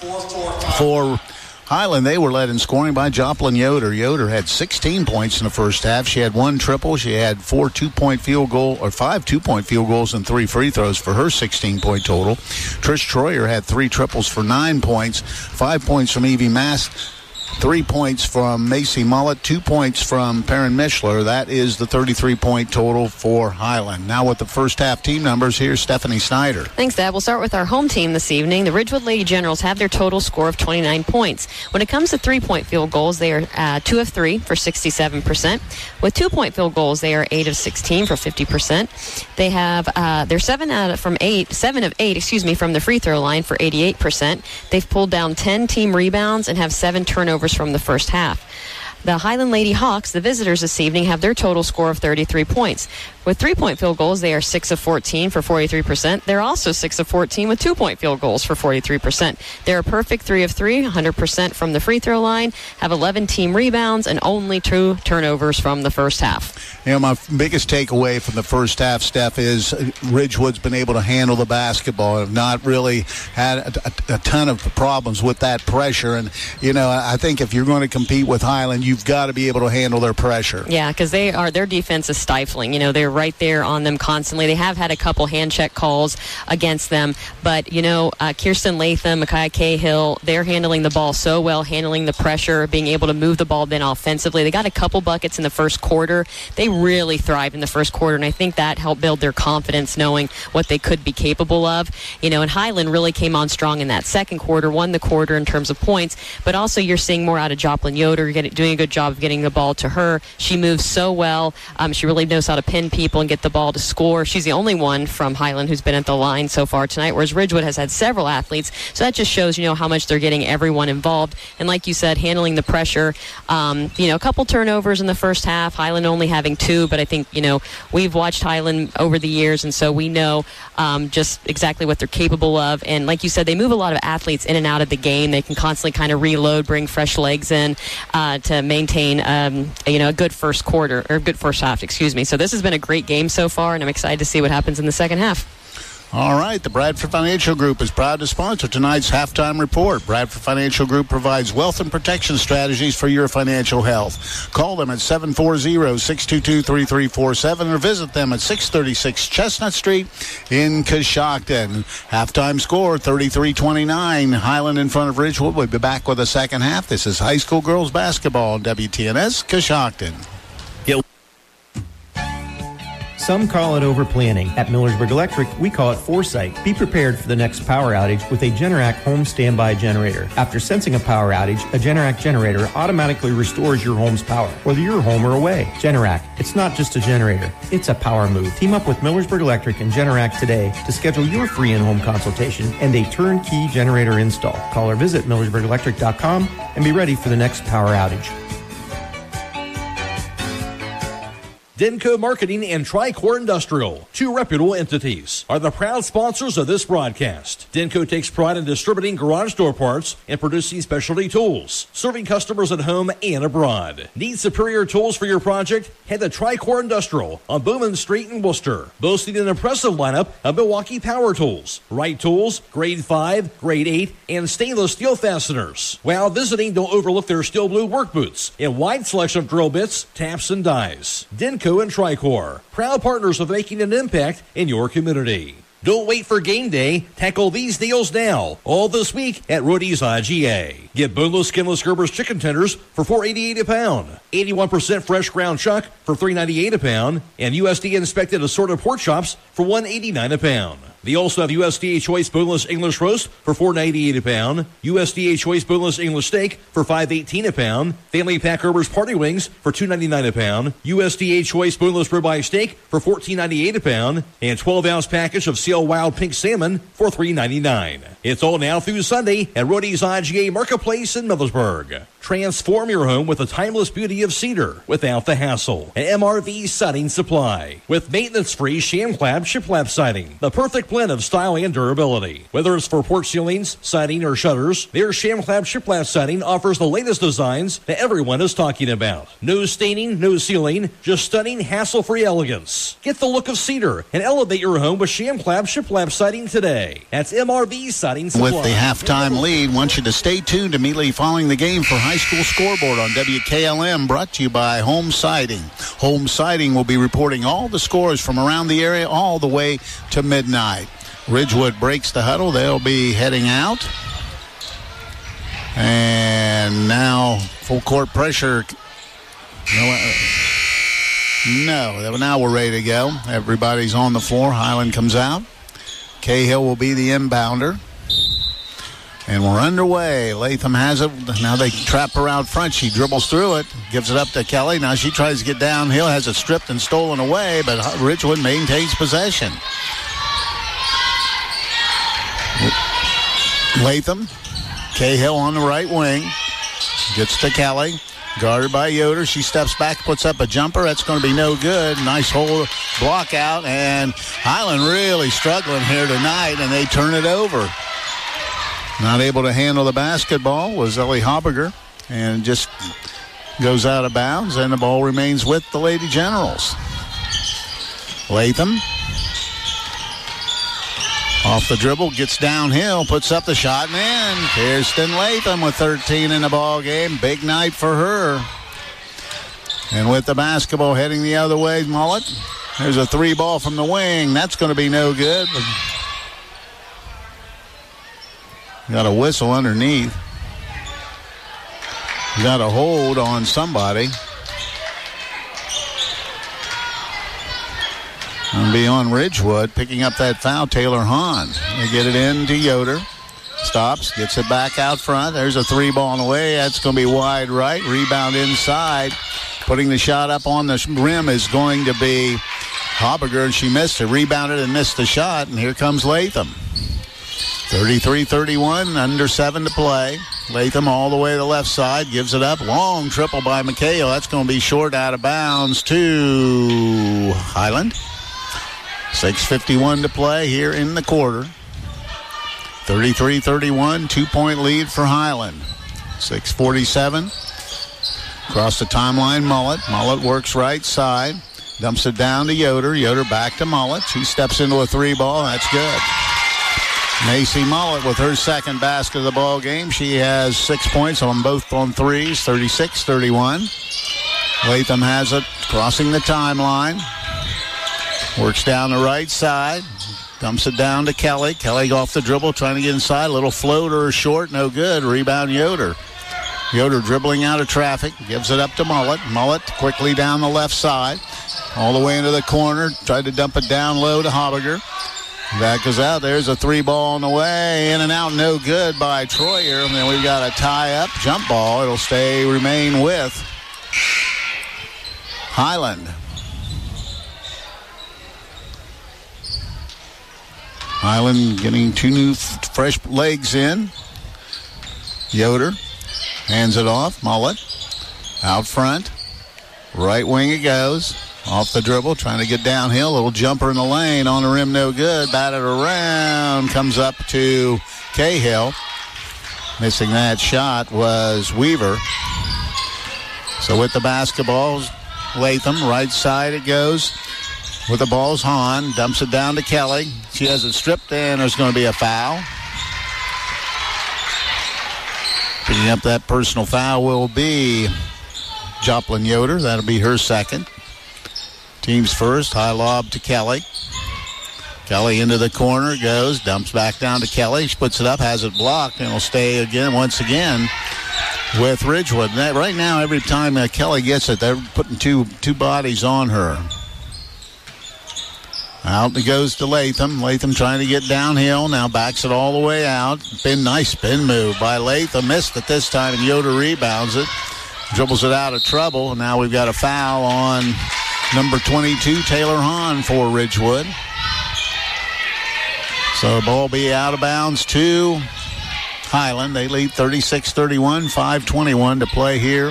For Highland, they were led in scoring by Joplin Yoder. Yoder had sixteen points in the first half. She had one triple. She had four two-point field goal, or five two-point field goals and three free throws for her sixteen-point total. Trish Troyer had three triples for nine points. Five points from Evie Mass. Three points from Macy Mullet, two points from Perrin Mishler. That is the thirty-three point total for Highland. Now with the first half team numbers, here's Stephanie Snyder. Thanks, Dad. We'll start with our home team this evening. The Ridgewood Lady Generals have their total score of twenty-nine points. When it comes to three-point field goals, they are uh, two of three for sixty-seven percent. With two-point field goals, they are eight of sixteen for fifty percent. They have uh, they're seven out of, from eight, seven of eight, excuse me, from the free throw line for eighty-eight percent. They've pulled down ten team rebounds and have seven turnovers from the first half. The Highland Lady Hawks, the visitors this evening, have their total score of thirty-three points. With three-point field goals, they are six of fourteen for forty-three percent. They're also six of fourteen with two-point field goals for forty-three percent. They're a perfect three of three, one hundred percent from the free throw line, have eleven team rebounds, and only two turnovers from the first half. You know, my biggest takeaway from the first half, Steph, is Ridgewood's been able to handle the basketball. Have not really had a, a, a ton of problems with that pressure. And, you know, I think if you're going to compete with Highland, you've got to be able to handle their pressure. Yeah, because they are their defense is stifling. You know, they're right there on them constantly. They have had a couple hand check calls against them, but you know, uh, Kirsten Latham, Micaiah Cahill, they're handling the ball so well, handling the pressure, being able to move the ball then offensively. They got a couple buckets in the first quarter. They really thrived in the first quarter, and I think that helped build their confidence, knowing what they could be capable of. You know, and Highland really came on strong in that second quarter, won the quarter in terms of points, but also you're seeing more out of Joplin Yoder, getting, doing a good job of getting the ball to her. She moves so well. Um, she really knows how to pin people and get the ball to score. She's the only one from Highland who's been at the line so far tonight, whereas Ridgewood has had several athletes. So that just shows, you know, how much they're getting everyone involved. And like you said, handling the pressure. Um, you know, a couple turnovers in the first half. Highland only having two, but I think, you know, we've watched Highland over the years, and so we know um, just exactly what they're capable of. And like you said, they move a lot of athletes in and out of the game. They can constantly kind of reload, bring fresh legs in uh, to maintain, um, you know, a good first quarter, or good first half, excuse me. So this has been a great game so far, and I'm excited to see what happens in the second half. All right, the Bradford Financial Group is proud to sponsor tonight's halftime report. Bradford Financial Group provides wealth and protection strategies for your financial health. Call them at seven four zero, six two two, three three four seven or visit them at six thirty-six Chestnut Street in Coshocton. Halftime score, thirty-three twenty-nine. Highland in front of Ridgewood. We'll be back with the second half. This is high school girls basketball on W T N S Coshocton. Some call it overplanning. At Millersburg Electric, we call it foresight. Be prepared for the next power outage with a Generac home standby generator. After sensing a power outage, a Generac generator automatically restores your home's power, whether you're home or away. Generac, it's not just a generator, it's a power move. Team up with Millersburg Electric and Generac today to schedule your free in-home consultation and a turnkey generator install. Call or visit millersburg electric dot com and be ready for the next power outage. Denko Marketing and Tricor Industrial, two reputable entities, are the proud sponsors of this broadcast. Denko takes pride in distributing garage door parts and producing specialty tools, serving customers at home and abroad. Need superior tools for your project? Head to Tricor Industrial on Bowman Street in Worcester, boasting an impressive lineup of Milwaukee power tools, Wright tools, grade five, grade eight, and stainless steel fasteners. While visiting, don't overlook their steel blue work boots and wide selection of drill bits, taps, and dies. Denko and Tricor, proud partners of making an impact in your community. Don't wait for game day. Tackle these deals now. All this week at Rudy's I G A. Get boneless, skinless Gerber's chicken tenders for four dollars and eighty-eight cents a pound. eighty-one percent fresh ground chuck for three dollars and ninety-eight cents a pound. And U S D A inspected assorted pork chops for one dollar and eighty-nine cents a pound. They also have U S D A Choice Boneless English Roast for four dollars and eighty-eight cents a pound. U S D A Choice Boneless English Steak for five dollars and eighteen cents a pound. Family Pack Gerber's Party Wings for two dollars and ninety-nine cents a pound. U S D A Choice Boneless Ribeye Steak for fourteen dollars and ninety-eight cents a pound. And twelve ounce package of Seal Wild Pink Salmon for three dollars and ninety-nine cents. It's all now through Sunday at Rudy's I G A Marketplace in Millersburg. Transform your home with the timeless beauty of cedar without the hassle. At M R V Siding Supply. With maintenance-free Shamclap Shiplap siding. The perfect blend of style and durability. Whether it's for porch ceilings, siding, or shutters, their Shamclap Shiplap siding offers the latest designs that everyone is talking about. No staining, no sealing, just stunning, hassle-free elegance. Get the look of cedar and elevate your home with Shamclap Shiplap siding today. That's M R V Siding Supply. With the halftime lead, want you to stay tuned immediately following the game for High School Scoreboard on W K L M, brought to you by Home Siding. Home Siding will be reporting all the scores from around the area all the way to midnight. Ridgewood breaks the huddle. They'll be heading out. And now full court pressure. No, now we're ready to go. Everybody's on the floor. Highland comes out. Cahill will be the inbounder. And we're underway. Latham has it. Now they trap her out front. She dribbles through it. Gives it up to Kelly. Now she tries to get downhill. Has it stripped and stolen away. But Ridgewood maintains possession. Latham. Cahill on the right wing. Gets to Kelly. Guarded by Yoder. She steps back, puts up a jumper. That's going to be no good. Nice hold block out. And Highland really struggling here tonight, and they turn it over. Not able to handle the basketball was Ellie Haubiger, and just goes out of bounds, and the ball remains with the Lady Generals. Latham off the dribble, gets downhill, puts up the shot, and in. Kirsten Latham with thirteen in the ball game. Big night for her. And with the basketball heading the other way, Mullet. There's a three ball from the wing. That's going to be no good. Got a whistle underneath. Got a hold on somebody. Going to be on Ridgewood, picking up that foul, Taylor Hahn. They get it in to Yoder. Stops, gets it back out front. There's a three ball on the way. That's going to be wide right. Rebound inside. Putting the shot up on the rim is going to be Haubiger, and she missed it. Rebounded and missed the shot, and here comes Latham. thirty-three thirty-one, under seven to play. Latham all the way to the left side, gives it up. Long triple by McHale. That's going to be short out of bounds to Highland. six fifty-one to play here in the quarter. thirty-three thirty-one, two-point lead for Highland. six forty-seven. Across the timeline, Mullet. Mullet works right side. Dumps it down to Yoder. Yoder back to Mullet. She steps into a three ball. That's good. Macy Mullet with her second basket of the ball game. She has six points on both on threes, thirty-six thirty-one. Latham has it crossing the timeline. Works down the right side. Dumps it down to Kelly. Kelly off the dribble, trying to get inside. A little floater short, no good. Rebound Yoder. Yoder dribbling out of traffic. Gives it up to Mullet. Mullet quickly down the left side. All the way into the corner. Tried to dump it down low to Haubiger. That goes out. There's a three ball on the way. In and out, no good by Troyer. And then we've got a tie-up jump ball. It'll stay, remain with Highland. Highland getting two new f- fresh legs in. Yoder hands it off. Mullet out front. Right wing it goes. Off the dribble, trying to get downhill. Little jumper in the lane. On the rim, no good. Batted around. Comes up to Cahill. Missing that shot was Weaver. So with the basketballs, Latham, right side it goes. With the ball's Hahn. Dumps it down to Kelly. She has it stripped, and there's going to be a foul. Picking up that personal foul will be Joplin Yoder. That'll be her second. Team's first. High lob to Kelly. Kelly into the corner, goes, dumps back down to Kelly. She puts it up, has it blocked, and will stay again, once again, with Ridgewood. That, right now, every time uh, Kelly gets it, they're putting two two bodies on her. Out it goes to Latham. Latham trying to get downhill. Now backs it all the way out. Spin, nice spin move by Latham. Missed it this time, and Yoder rebounds it. Dribbles it out of trouble. And now we've got a foul on number twenty-two, Taylor Hahn, for Ridgewood. So the ball be out of bounds to Highland. They lead thirty-six thirty-one, five twenty-one to play here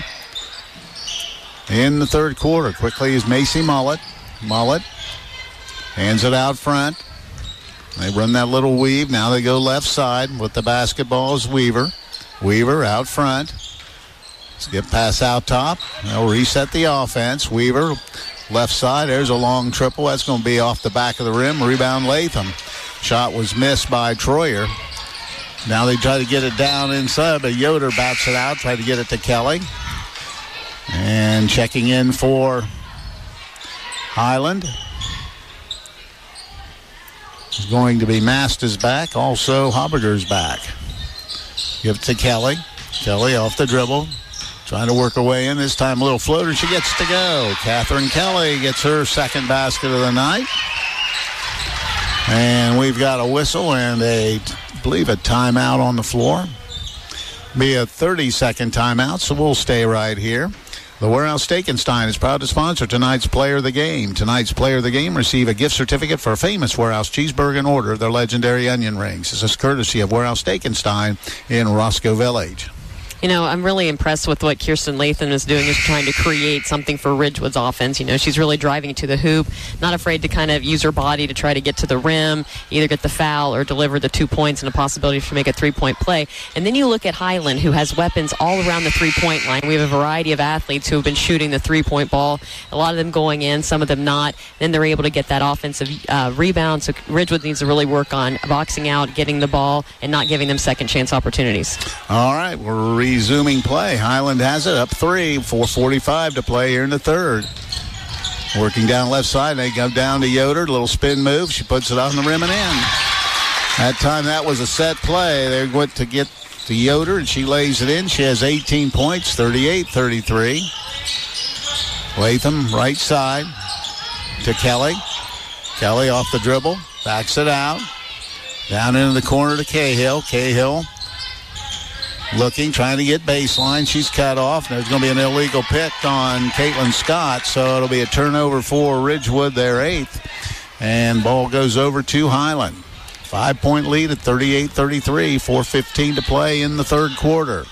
in the third quarter. Quickly is Macy Mullet. Mullet hands it out front. They run that little weave. Now they go left side with the basketball is Weaver. Weaver out front. Skip pass out top. They'll reset the offense. Weaver left side. There's a long triple. That's going to be off the back of the rim. Rebound Latham. Shot was missed by Troyer. Now they try to get it down inside, but Yoder bats it out. Try to get it to Kelly. And checking in for Highland is going to be Masta's back. Also, Hobberger's back. Give it to Kelly. Kelly off the dribble. Trying to work her way in. This time a little floater. She gets to go. Catherine Kelly gets her second basket of the night. And we've got a whistle and a, I believe, a timeout on the floor. Be a thirty-second timeout, so we'll stay right here. The Warehouse Steakenstein is proud to sponsor tonight's Player of the Game. Tonight's Player of the Game receive a gift certificate for a famous Warehouse cheeseburger and order of their legendary onion rings. This is courtesy of Warehouse Steakenstein in Roscoe Village. You know, I'm really impressed with what Kirsten Latham is doing, is trying to create something for Ridgewood's offense. You know, she's really driving to the hoop, not afraid to kind of use her body to try to get to the rim, either get the foul or deliver the two points and a possibility to make a three-point play. And then you look at Highland, who has weapons all around the three-point line. We have a variety of athletes who have been shooting the three-point ball, a lot of them going in, some of them not. Then they're able to get that offensive uh, rebound. So Ridgewood needs to really work on boxing out, getting the ball, and not giving them second-chance opportunities. All right, we're resuming play. Highland has it up three, four forty-five to play here in the third. Working down left side, they go down to Yoder, little spin move. She puts it on the rim and in. That time that was a set play. They went to get to Yoder, and she lays it in. She has eighteen points, thirty-eight thirty-three. Latham, right side to Kelly. Kelly off the dribble, backs it out. Down into the corner to Cahill. Cahill looking, trying to get baseline. She's cut off. There's going to be an illegal pick on Caitlin Scott, so it'll be a turnover for Ridgewood, their eighth. And ball goes over to Highland. Five-point lead at thirty-eight thirty-three, four fifteen to play in the third quarter.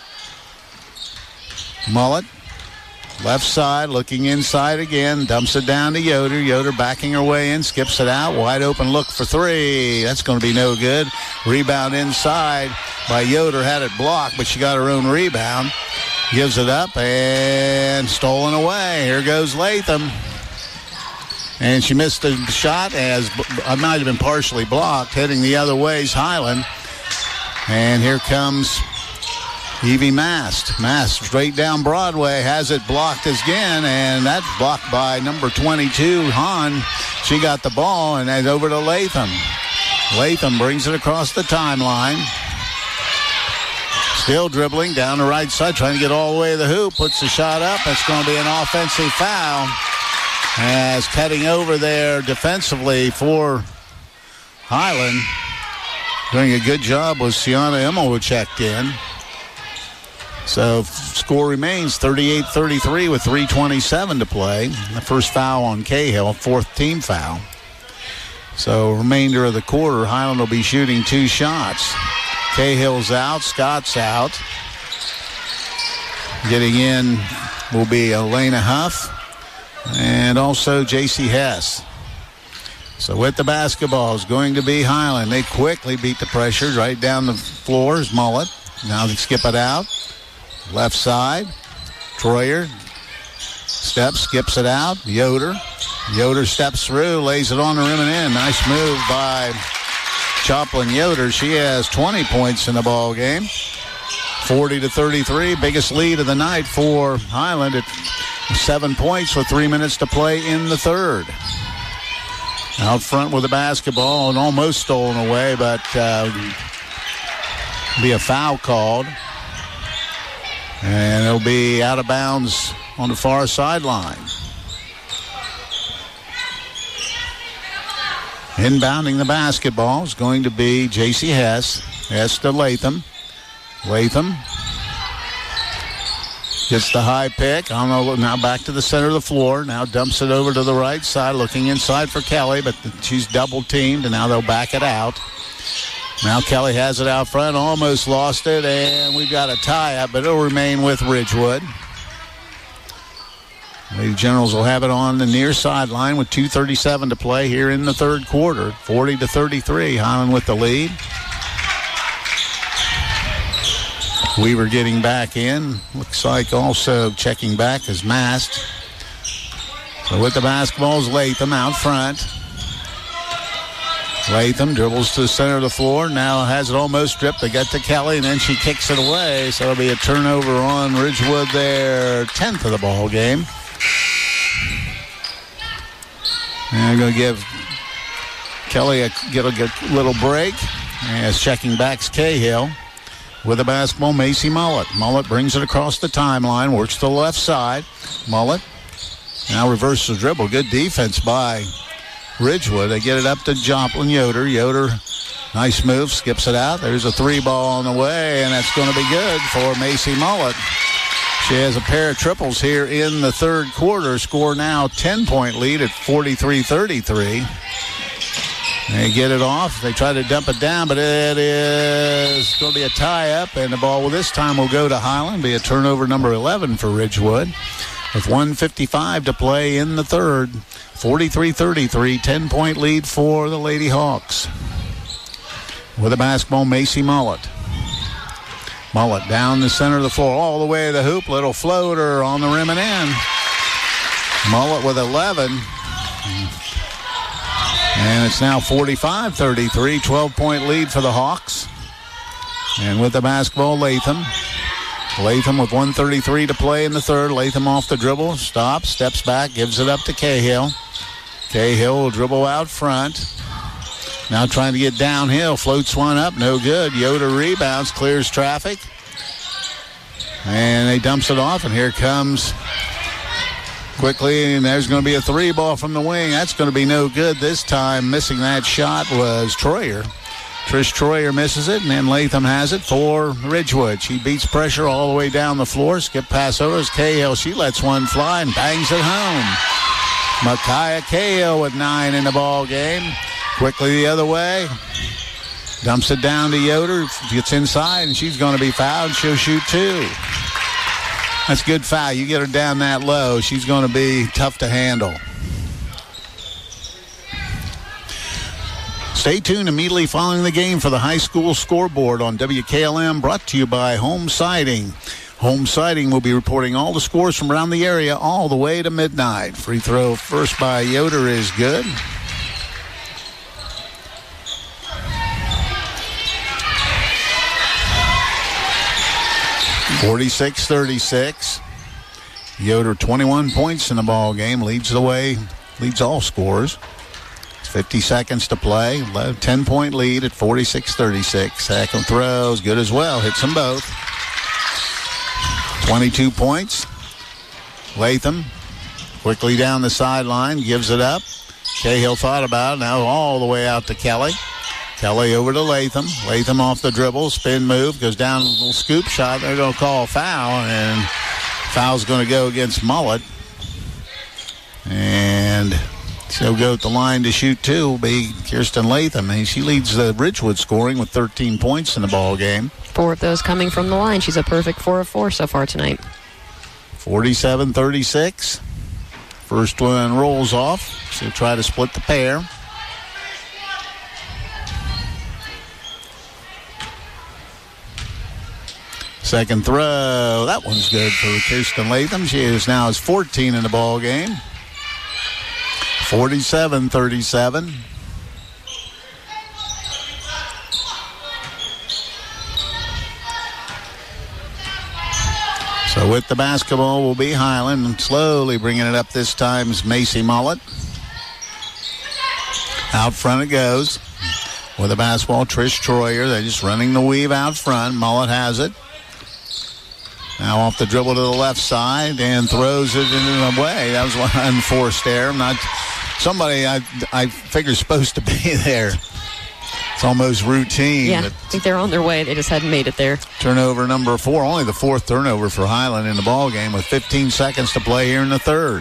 Mullet, left side, looking inside again, dumps it down to Yoder. Yoder backing her way in, skips it out. Wide open look for three. That's going to be no good. Rebound inside by Yoder. Had it blocked, but she got her own rebound. Gives it up and stolen away. Here goes Latham. And she missed the shot, as it might have been partially blocked. Heading the other way is Highland. And here comes Evie Mast. Mast straight down Broadway, has it blocked again, and that's blocked by number twenty-two, Hahn. She got the ball, and then over to Latham. Latham brings it across the timeline. Still dribbling down the right side, trying to get all the way to the hoop. Puts the shot up. It's going to be an offensive foul. As cutting over there defensively for Highland. Doing a good job was Sienna Emmel, who checked in. So score remains thirty-eight thirty-three with three twenty-seven to play. The first foul on Cahill, fourth team foul. So remainder of the quarter, Highland will be shooting two shots. Cahill's out, Scott's out. Getting in will be Elena Huff and also J C Hess. So with the basketball is going to be Highland. They quickly beat the pressure right down the floor is Mullet. Now they skip it out. Left side. Troyer steps, skips it out. Yoder. Yoder steps through, lays it on the rim and in. Nice move by Joplin Yoder. She has twenty points in the ball game. forty to thirty-three. Biggest lead of the night for Highland at seven points with three minutes to play in the third. Out front with the basketball and almost stolen away, but uh, be a foul called. And it'll be out of bounds on the far sideline. Inbounding the basketball is going to be J C Hess. Hess to Latham. Latham gets the high pick. I don't know, now back to the center of the floor. Now dumps it over to the right side, looking inside for Kelly, but she's double teamed, and now they'll back it out. Now Kelly has it out front, almost lost it, and we've got a tie-up, but it'll remain with Ridgewood. Lady Generals will have it on the near sideline with two thirty-seven to play here in the third quarter. forty to thirty-three, Highland with the lead. Weaver getting back in. Looks like also checking back is Mast. So with the basketball is Latham out front. Latham dribbles to the center of the floor. Now has it almost stripped. They get to Kelly, and then she kicks it away. So it'll be a turnover on Ridgewood, their tenth of the ball game. And I'm going to give Kelly a, get a, get a little break. As checking back's Cahill. With the basketball, Macy Mullet. Mullet brings it across the timeline, works to the left side. Mullet now reverses the dribble. Good defense by Ridgewood. They get it up to Joplin Yoder. Yoder, nice move, skips it out. There's a three ball on the way, and that's going to be good for Macy Mullet. She has a pair of triples here in the third quarter. Score now ten-point lead at forty-three thirty-three. They get it off. They try to dump it down, but it is going to be a tie-up, and the ball well, this time will go to Highland. Be a turnover number eleven for Ridgewood. With one fifty-five to play in the third. forty-three thirty-three, ten-point lead for the Lady Hawks. With the basketball, Macy Mullet. Mullet down the center of the floor, all the way to the hoop. Little floater on the rim and in. Mullet with eleven. And it's now forty-five thirty-three, twelve-point lead for the Hawks. And with the basketball, Latham. Latham with one thirty-three to play in the third. Latham off the dribble, stops, steps back, gives it up to Cahill. Cahill will dribble out front. Now trying to get downhill, floats one up, no good. Yoder rebounds, clears traffic. And he dumps it off, and here comes quickly, and there's going to be a three ball from the wing. That's going to be no good this time. Missing that shot was Troyer. Trish Troyer misses it, and then Latham has it for Ridgewood. She beats pressure all the way down the floor. Skip pass over to Cahill. She lets one fly and bangs it home. Micaiah Cahill with nine in the ball game. Quickly the other way. Dumps it down to Yoder. Gets inside, and she's going to be fouled. She'll shoot two. That's a good foul. You get her down that low, she's going to be tough to handle. Stay tuned immediately following the game for the high school scoreboard on W K L M, brought to you by Home Siding. Home Siding will be reporting all the scores from around the area all the way to midnight. Free throw first by Yoder is good. forty-six thirty-six. Yoder twenty-one points in the ball game, leads the way, leads all scores. fifty seconds to play, ten-point lead at forty-six thirty-six. Second throw is good as well, hits them both. twenty-two points. Latham quickly down the sideline, gives it up. Cahill thought about it, now all the way out to Kelly. Kelly over to Latham. Latham off the dribble, spin move, goes down, a little scoop shot. They're going to call a foul, and foul's going to go against Mullet. And she'll go at the line to shoot two, will be Kirsten Latham. And she leads the Ridgewood scoring with thirteen points in the ball game. Four of those coming from the line. She's a perfect four of four so far tonight. forty-seven thirty-six. First one rolls off. She'll try to split the pair. Second throw, that one's good for Kirsten Latham. She is now has fourteen in the ball game. forty-seven thirty-seven. So with the basketball will be Highland, and slowly bringing it up this time is Macy Mullet. Out front it goes. With the basketball, Trish Troyer. They're just running the weave out front. Mullet has it. Now off the dribble to the left side and throws it in the way. That was one unforced error. Not somebody I I figure is supposed to be there. It's almost routine. Yeah, but I think they're on their way. They just hadn't made it there. Turnover number four, only the fourth turnover for Highland in the ball game with fifteen seconds to play here in the third.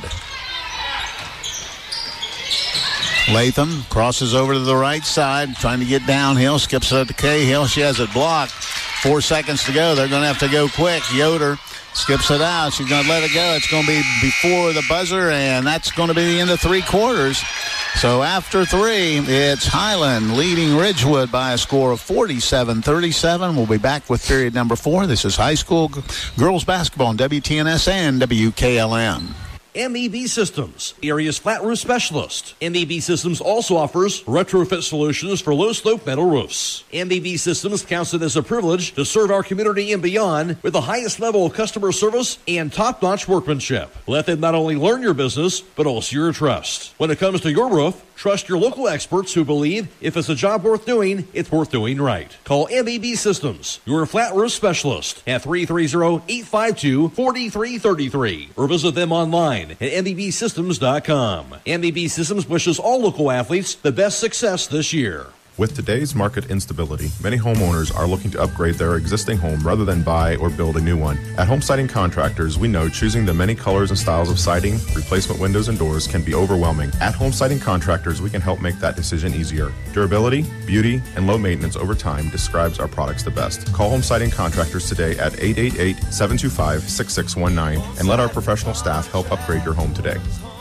Latham crosses over to the right side, trying to get downhill, skips it up to Cahill. She has it blocked. Four seconds to go. They're going to have to go quick. Yoder skips it out. She's going to let it go. It's going to be before the buzzer, and that's going to be the end of three quarters. So after three, it's Highland leading Ridgewood by a score of forty-seven thirty-seven. We'll be back with period number four. This is high school g- girls basketball on W T N S and W K L M. M E B Systems, the area's flat roof specialist. M E B Systems also offers retrofit solutions for low-slope metal roofs. M E B Systems counts it as a privilege to serve our community and beyond with the highest level of customer service and top-notch workmanship. Let them not only learn your business, but also your trust. When it comes to your roof, trust your local experts who believe if it's a job worth doing, it's worth doing right. Call M E B Systems, your flat roof specialist, at three three zero, eight five two, four three three three or visit them online at M E B systems dot com. M E B Systems wishes all local athletes the best success this year. With today's market instability, many homeowners are looking to upgrade their existing home rather than buy or build a new one. At Home Siding Contractors, we know choosing the many colors and styles of siding, replacement windows, and doors can be overwhelming. At Home Siding Contractors, we can help make that decision easier. Durability, beauty, and low maintenance over time describes our products the best. Call Home Siding Contractors today at eight eight eight, seven two five, six six one nine and let our professional staff help upgrade your home today.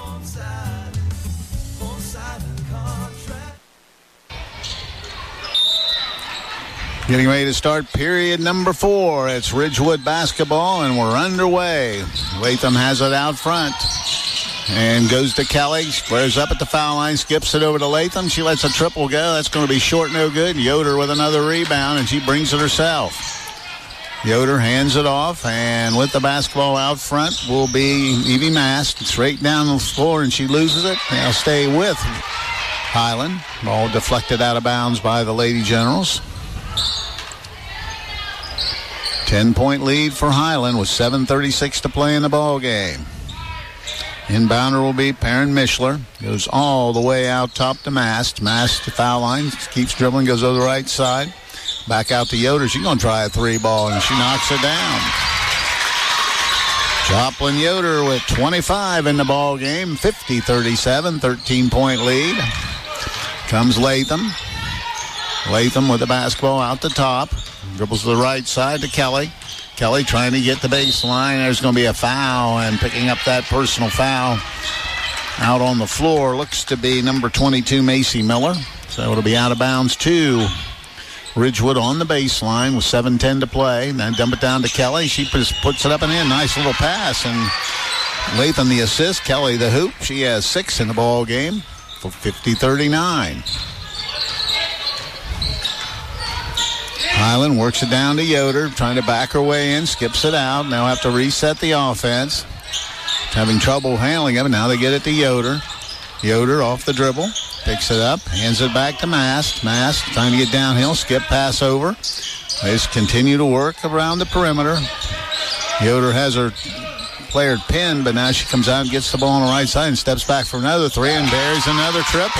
Getting ready to start period number four. It's Ridgewood basketball, and we're underway. Latham has it out front and goes to Kelly. Squares up at the foul line, skips it over to Latham. She lets a triple go. That's going to be short, no good. Yoder with another rebound, and she brings it herself. Yoder hands it off, and with the basketball out front will be Evie Mast. It's right down the floor, and she loses it. They'll stay with Highland. Ball deflected out of bounds by the Lady Generals. ten-point lead for Highland with seven thirty-six to play in the ball game. Inbounder will be Perrin Mishler. Goes all the way out top to Mast. Mast to foul line. Keeps dribbling, goes over the right side. Back out to Yoder. She's going to try a three ball, and she knocks it down. Joplin Yoder with twenty-five in the ball game. fifty thirty-seven, thirteen-point lead. Comes Latham. Latham with the basketball out the top. Dribbles to the right side to Kelly. Kelly trying to get the baseline. There's going to be a foul, and picking up that personal foul out on the floor looks to be number twenty-two, Macy Miller. So it'll be out of bounds to Ridgewood on the baseline with seven ten to play. Then dump it down to Kelly. She just puts it up and in. Nice little pass. And Latham the assist. Kelly the hoop. She has six in the ball game for fifty thirty-nine. Highland works it down to Yoder, trying to back her way in, skips it out. Now have to reset the offense. Having trouble handling it, now they get it to Yoder. Yoder off the dribble, picks it up, hands it back to Mast. Mast trying to get downhill, skip pass over. They just continue to work around the perimeter. Yoder has her player pinned, but now she comes out and gets the ball on the right side and steps back for another three and buries another triple.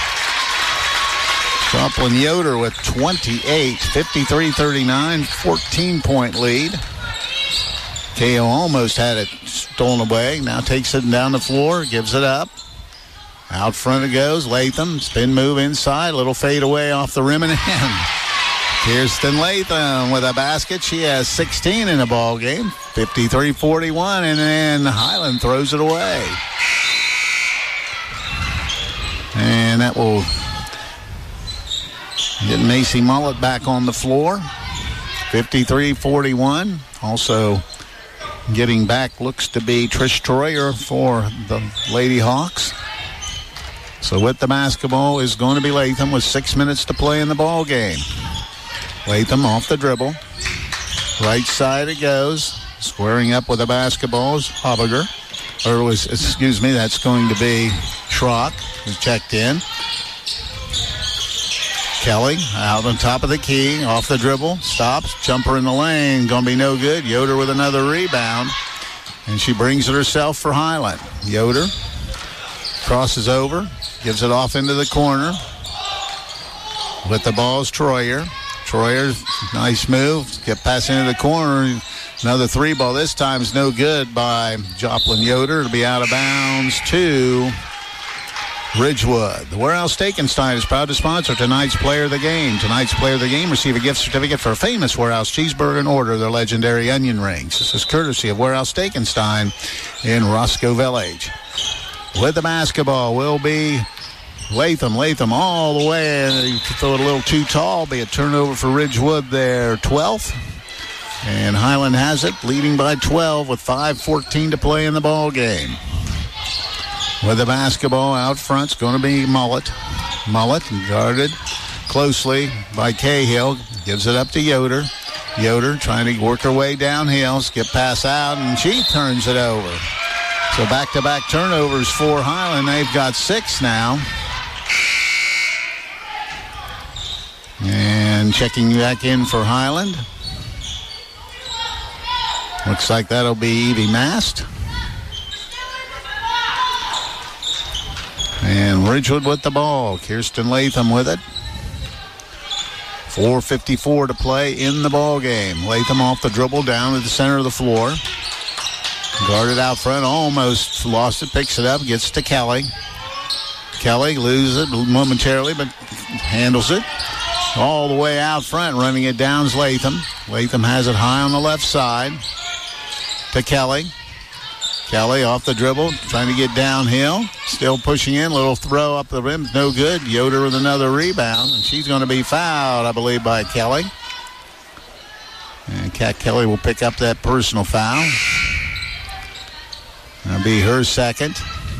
Joplin Yoder with twenty-eight, fifty-three thirty-nine, fourteen-point lead. K O almost had it stolen away. Now takes it down the floor, gives it up. Out front it goes. Latham, spin move inside, little fade away off the rim and in. Kirsten Latham with a basket. She has sixteen in the ball game, fifty-three forty-one, and then Highland throws it away. And that will get Macy Mullet back on the floor. fifty-three forty-one. Also getting back looks to be Trish Troyer for the Lady Hawks. So with the basketball is going to be Latham with six minutes to play in the ball game. Latham off the dribble. Right side it goes. Squaring up with the basketball is Hobiger. Or was, excuse me, that's going to be Schrock, who's checked in. Kelly out on top of the key, off the dribble, stops, jumper in the lane, gonna be no good. Yoder with another rebound, and she brings it herself for Highland. Yoder crosses over, gives it off into the corner. With the ball is Troyer. Troyer, nice move, get past into the corner. Another three ball, this time is no good by Joplin Yoder. It'll be out of bounds to Ridgewood. The Warehouse Steak and Stein is proud to sponsor tonight's Player of the Game. Tonight's Player of the Game receive a gift certificate for a famous Warehouse cheeseburger and order their legendary onion rings. This is courtesy of Warehouse Steak and Stein in Roscoe Village. With the basketball will be Latham. Latham all the way, and he throw it a little too tall. Be a turnover for Ridgewood, their twelfth. And Highland has it, leading by twelve with five fourteen to play in the ball game. With the basketball out front, it's going to be Mullet. Mullet guarded closely by Cahill. Gives it up to Yoder. Yoder trying to work her way downhill. Skip pass out, and she turns it over. So back-to-back turnovers for Highland. They've got six now. And checking back in for Highland. Looks like that'll be Evie Mast. And Ridgewood with the ball. Kirsten Latham with it. four fifty-four to play in the ball game. Latham off the dribble down to the center of the floor. Guarded out front, almost lost it, picks it up, gets to Kelly. Kelly loses it momentarily, but handles it. All the way out front, running it down is Latham. Latham has it high on the left side to Kelly. Kelly off the dribble, trying to get downhill. Still pushing in, little throw up the rim, no good. Yoder with another rebound, and she's going to be fouled, I believe, by Kelly. And Kat Kelly will pick up that personal foul. That'll be her second.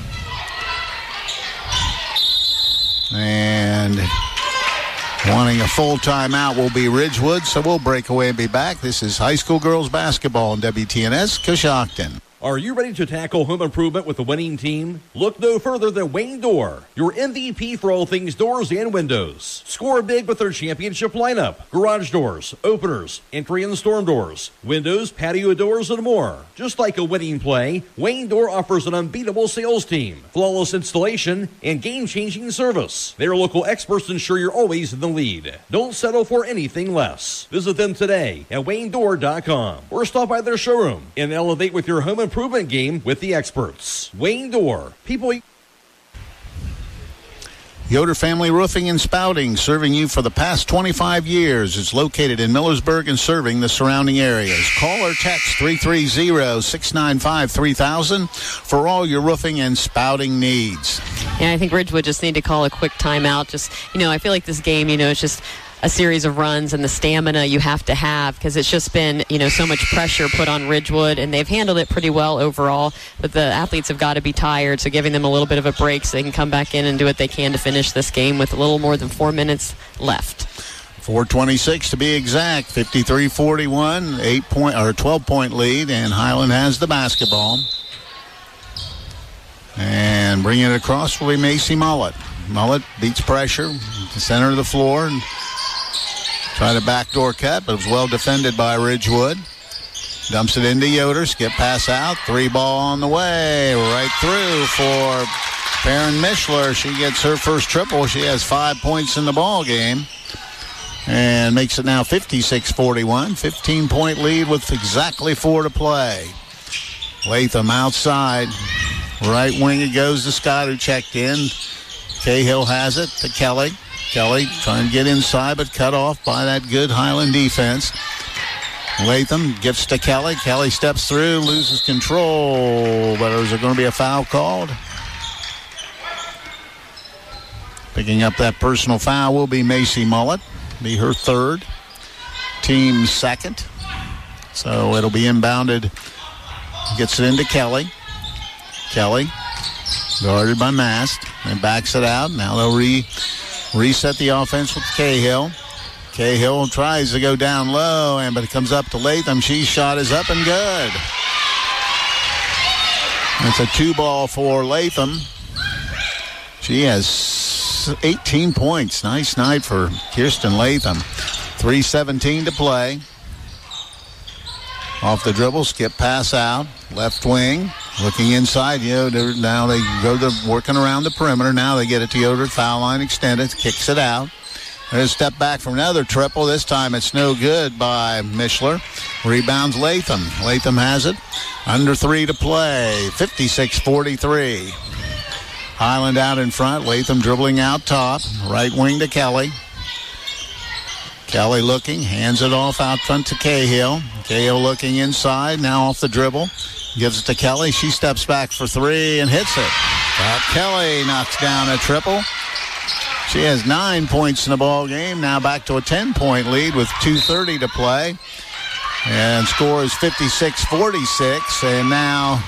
And wanting a full timeout will be Ridgewood, so we'll break away and be back. This is high school girls basketball on W T N S Coshocton. Are you ready to tackle home improvement with a winning team? Look no further than Wayne Door, your M V P for all things doors and windows. Score big with their championship lineup. Garage doors, openers, entry and storm doors, windows, patio doors, and more. Just like a winning play, Wayne Door offers an unbeatable sales team, flawless installation, and game-changing service. Their local experts ensure you're always in the lead. Don't settle for anything less. Visit them today at wayne door dot com or stop by their showroom and elevate with your home improvement game with the experts. Wayne Door. People. Yoder Family Roofing and Spouting, serving you for the past twenty-five years. It's located in Millersburg and serving the surrounding areas. Call or text three three zero, six nine five, three thousand for all your roofing and spouting needs. Yeah, I think Ridgewood just need to call a quick timeout. Just, you know, I feel like this game, you know, it's just a series of runs and the stamina you have to have, because it's just been, you know, so much pressure put on Ridgewood, and they've handled it pretty well overall, but the athletes have got to be tired, so giving them a little bit of a break so they can come back in and do what they can to finish this game with a little more than four minutes left. four twenty-six to be exact, fifty-three forty-one, eight point or twelve point lead, and Highland has the basketball. And bringing it across will be Macy Mullet. Mullet beats pressure, the center of the floor, and tried a backdoor cut, but it was well defended by Ridgewood. Dumps it into Yoder. Skip pass out. Three ball on the way. Right through for Perrin Mishler. She gets her first triple. She has five points in the ball game. And makes it now fifty-six forty-one. fifteen-point lead with exactly four to play. Latham outside. Right wing it goes to Scott, who checked in. Cahill has it to Kelly. Kelly trying to get inside, but cut off by that good Highland defense. Latham gets to Kelly. Kelly steps through, loses control, but is there going to be a foul called? Picking up that personal foul will be Macy Mullet. Be her third. Team second. So it'll be inbounded. Gets it into Kelly. Kelly, guarded by Mast, and backs it out. Now they'll re- reset the offense with Cahill. Cahill tries to go down low, and but it comes up to Latham. She's shot is up and good. It's a two ball for Latham. She has That's eighteen points. Nice night for Kirsten Latham. three seventeen to play. Off the dribble, skip pass out. Left wing, looking inside. You know, now they go to working around the perimeter. Now they get it to Yoder, foul line extended, kicks it out. There's a step back from another triple. This time it's no good by Mishler. Rebounds Latham. Latham has it. Under three to play. fifty-six forty-three. Highland out in front. Latham dribbling out top. Right wing to Kelly. Kelly looking. Hands it off out front to Cahill. Cahill looking inside. Now off the dribble. Gives it to Kelly. She steps back for three and hits it. But Kelly knocks down a triple. She has nine points in the ball game. Now back to a ten-point lead with two thirty to play. And score is fifty-six forty-six. And now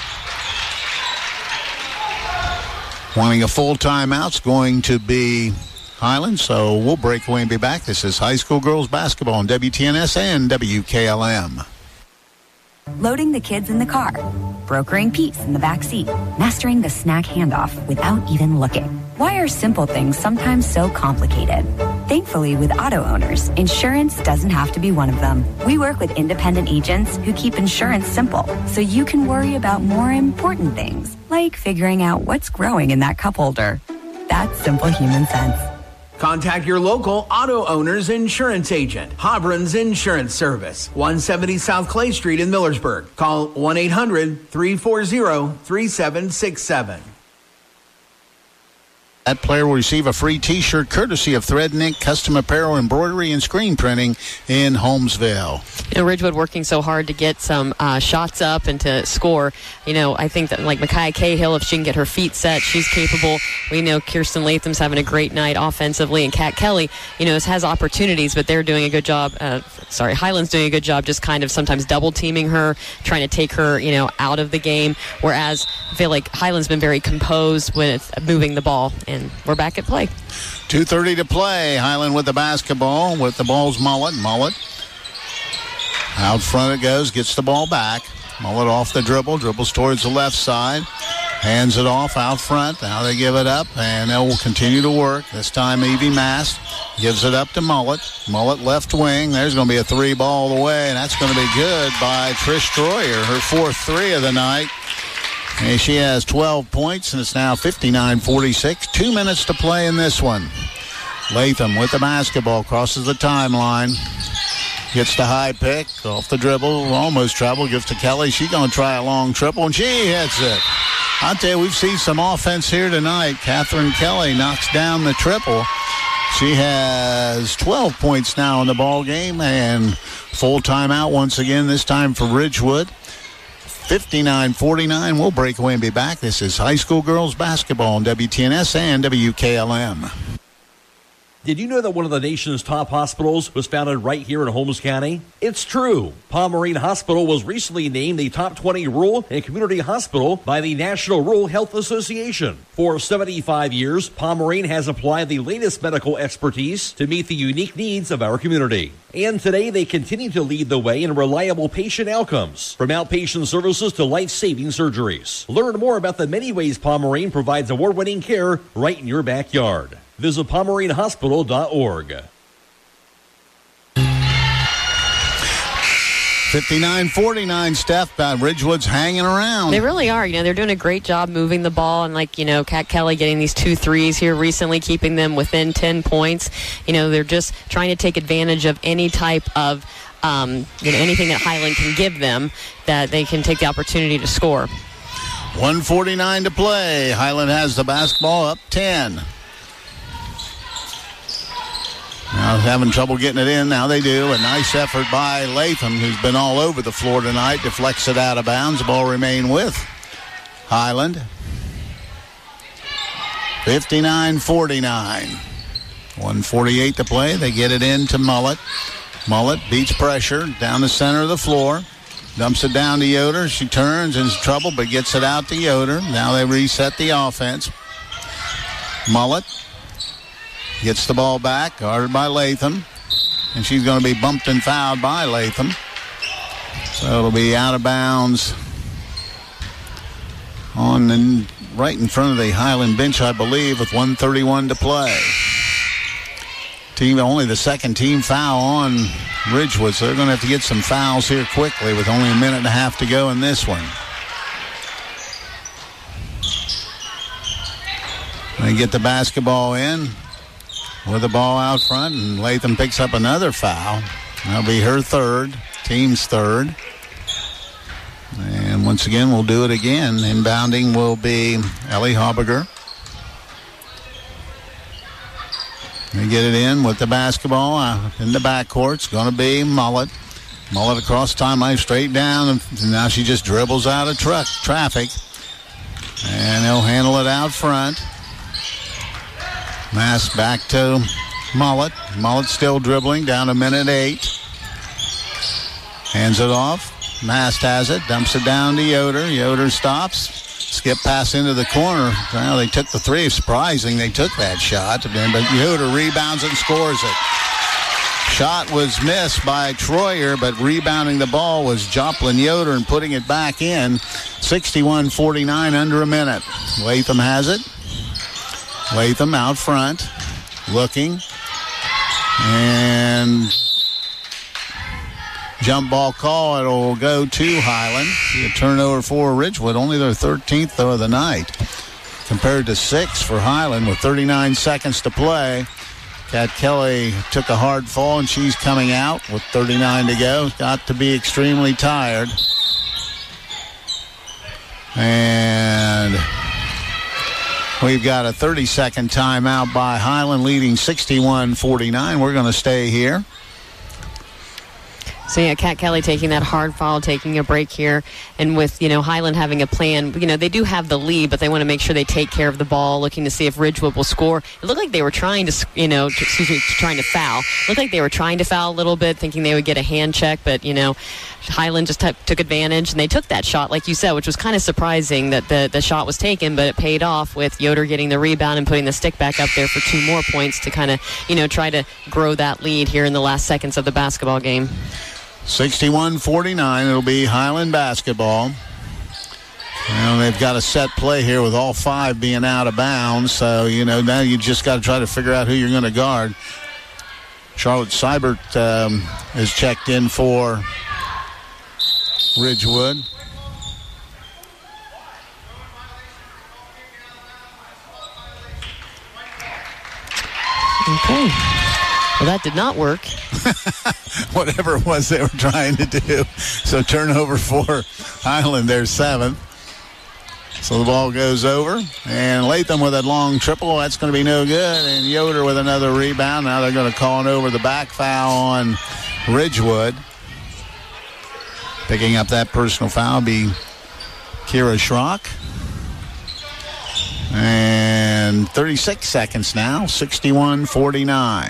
wanting a full timeout's going to be Highland. So we'll break away and be back. This is high school girls basketball on W T N S and W K L M. Loading the kids in the car, brokering peace in the back seat, mastering the snack handoff without even looking. Why are simple things sometimes so complicated? Thankfully, with auto owners, insurance doesn't have to be one of them. We work with independent agents who keep insurance simple, so you can worry about more important things, like figuring out what's growing in that cup holder. That's simple human sense. Contact your local auto owner's insurance agent, Hobron's Insurance Service, one seventy South Clay Street in Millersburg. Call one eight hundred three four zero three seven six seven. That player will receive a free T-shirt courtesy of Thread and Ink Custom Apparel Embroidery and Screen Printing in Holmesville. You know, Ridgewood working so hard to get some uh, shots up and to score. You know, I think that like Micaiah Cahill, if she can get her feet set, she's capable. We know Kirsten Latham's having a great night offensively, and Kat Kelly, you know, has opportunities, but they're doing a good job. Uh, sorry, Highland's doing a good job just kind of sometimes double teaming her, trying to take her, you know, out of the game. Whereas I feel like Highland's been very composed when it's moving the ball. And And we're back at play. two thirty to play. Highland with the basketball. With the ball's Mullet. Mullet. Out front it goes. Gets the ball back. Mullet off the dribble. Dribbles towards the left side. Hands it off out front. Now they give it up. And they will continue to work. This time Evie Mast gives it up to Mullet. Mullet left wing. There's going to be a three ball away. And that's going to be good by Trish Troyer. Her fourth three of the night. And she has twelve points, and it's now fifty-nine forty-six. Two minutes to play in this one. Latham with the basketball, crosses the timeline. Gets the high pick, off the dribble, almost trouble, gives to Kelly. She's going to try a long triple, and she hits it. I'll tell you, we've seen some offense here tonight. Catherine Kelly knocks down the triple. She has twelve points now in the ball game, and full timeout once again, this time for Ridgewood. fifty-nine forty-nine. We'll break away and be back. This is high school girls basketball on W T N S and W K L M. Did you know that one of the nation's top hospitals was founded right here in Holmes County? It's true. Pomerene Hospital was recently named the top twenty rural and community hospital by the National Rural Health Association. For seventy-five years, Pomerene has applied the latest medical expertise to meet the unique needs of our community. And today they continue to lead the way in reliable patient outcomes, from outpatient services to life-saving surgeries. Learn more about the many ways Pomerene provides award-winning care right in your backyard. Visit pomerene hospital dot org. fifty-nine forty-nine, Steph. Uh, Ridgewood's hanging around. They really are. You know, they're doing a great job moving the ball. And like, you know, Kat Kelly getting these two threes here recently, keeping them within ten points. You know, they're just trying to take advantage of any type of, um, you know, anything that Highland can give them that they can take the opportunity to score. one forty-nine to play. Highland has the basketball up ten. Now having trouble getting it in. Now they do. A nice effort by Latham, who's been all over the floor tonight. Deflects it out of bounds. The ball remain with Highland. fifty-nine forty-nine. one forty-eight to play. They get it in to Mullet. Mullet beats pressure down the center of the floor. Dumps it down to Yoder. She turns and is in trouble, but gets it out to Yoder. Now they reset the offense. Mullet gets the ball back, guarded by Latham. And she's going to be bumped and fouled by Latham. So it'll be out of bounds on the right in front of the Highland bench, I believe, with one thirty-one to play. Team only the second team foul on Ridgewood, so they're going to have to get some fouls here quickly with only a minute and a half to go in this one. They get the basketball in with the ball out front, and Latham picks up another foul. That'll be her third, team's third. And once again, we'll do it again. Inbounding will be Ellie Haubiger. They get it in with the basketball uh, in the backcourt. It's going to be Mullet. Mullet across timeline, straight down. And now she just dribbles out of truck traffic. And they'll handle it out front. Mass back to Mullet. Mullet still dribbling, down a minute eight. Hands it off. Mast has it, dumps it down to Yoder. Yoder stops. Skip pass into the corner. Well, they took the three. Surprising they took that shot. But Yoder rebounds and scores it. Shot was missed by Troyer, but rebounding the ball was Joplin Yoder and putting it back in. sixty-one forty-nine, under a minute. Latham has it. Latham out front, looking. And jump ball call. It'll go to Highland. A turnover for Ridgewood. Only their thirteenth, though, of the night. Compared to six for Highland with thirty-nine seconds to play. Kat Kelly took a hard fall, and she's coming out with thirty-nine to go. Got to be extremely tired. And we've got a thirty-second timeout by Highland, leading sixty-one forty-nine. We're going to stay here. So, yeah, Kat Kelly taking that hard foul, taking a break here. And with, you know, Highland having a plan, you know, they do have the lead, but they want to make sure they take care of the ball, looking to see if Ridgewood will score. It looked like they were trying to, you know, excuse me, trying to foul. It looked like they were trying to foul a little bit, thinking they would get a hand check, but, you know, Highland just t- took advantage, and they took that shot, like you said, which was kind of surprising that the, the shot was taken, but it paid off with Yoder getting the rebound and putting the stick back up there for two more points to kind of, you know, try to grow that lead here in the last seconds of the basketball game. sixty-one forty-nine, it'll be Highland basketball. Well, they've got a set play here with all five being out of bounds, so, you know, now you just got to try to figure out who you're going to guard. Charlotte Seibert um, is checked in for Ridgewood. Okay. Well, that did not work. Whatever it was they were trying to do. So turnover for Highland, their seventh. So the ball goes over. And Latham with a long triple. That's going to be no good. And Yoder with another rebound. Now they're going to call it over the back foul on Ridgewood. Picking up that personal foul be Kira Schrock. And thirty-six seconds now. sixty-one forty-nine.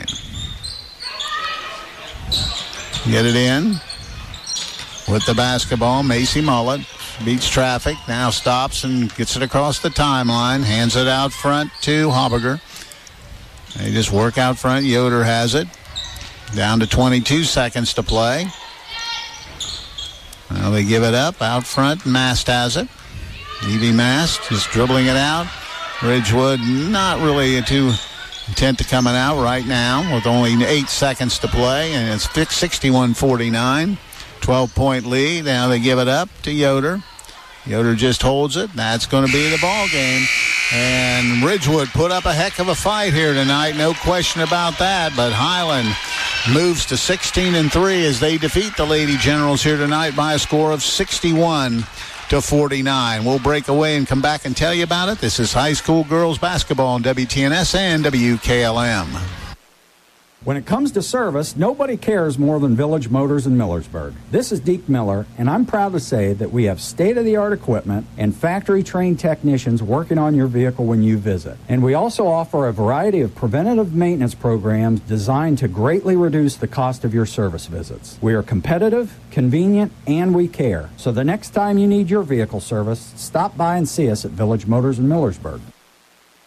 Get it in with the basketball. Macy Mullet beats traffic, now stops and gets it across the timeline, hands it out front to Haubiger. They just work out front. Yoder has it. Down to twenty-two seconds to play. Well, they give it up out front. Mast has it. Evie Mast just dribbling it out. Ridgewood not really too intent to coming out right now with only eight seconds to play, and it's sixty-one forty-nine. twelve-point lead. Now they give it up to Yoder. Yoder just holds it. That's going to be the ball game. And Ridgewood put up a heck of a fight here tonight, no question about that. But Highland moves to sixteen and three as they defeat the Lady Generals here tonight by a score of sixty-one to forty-nine. We'll break away and come back and tell you about it. This is high school girls basketball on W T N S and W K L M. When it comes to service, nobody cares more than Village Motors in Millersburg. This is Deke Miller, and I'm proud to say that we have state-of-the-art equipment and factory-trained technicians working on your vehicle when you visit. And we also offer a variety of preventative maintenance programs designed to greatly reduce the cost of your service visits. We are competitive, convenient, and we care. So the next time you need your vehicle service, stop by and see us at Village Motors in Millersburg.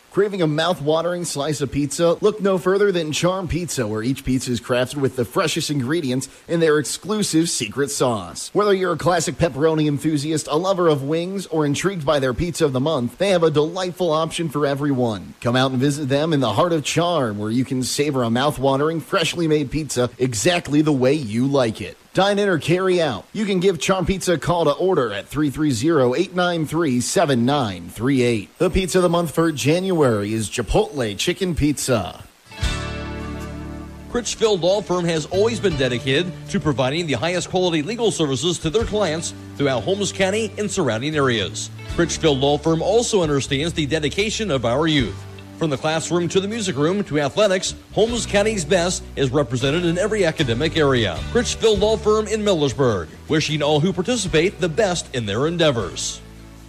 Craving a mouth-watering slice of pizza? Look no further than Charm Pizza, where each pizza is crafted with the freshest ingredients in their exclusive secret sauce. Whether you're a classic pepperoni enthusiast, a lover of wings, or intrigued by their pizza of the month, they have a delightful option for everyone. Come out and visit them in the heart of Charm, where you can savor a mouth-watering, freshly made pizza exactly the way you like it. Dine in or carry out. You can give Charm Pizza a call to order at three three zero, eight nine three, seven nine three eight. The pizza of the month for January is Chipotle Chicken Pizza. Critchfield Law Firm has always been dedicated to providing the highest quality legal services to their clients throughout Holmes County and surrounding areas. Critchfield Law Firm also understands the dedication of our youth. From the classroom to the music room to athletics, Holmes County's best is represented in every academic area. Critchfield Law Firm in Millersburg, wishing all who participate the best in their endeavors.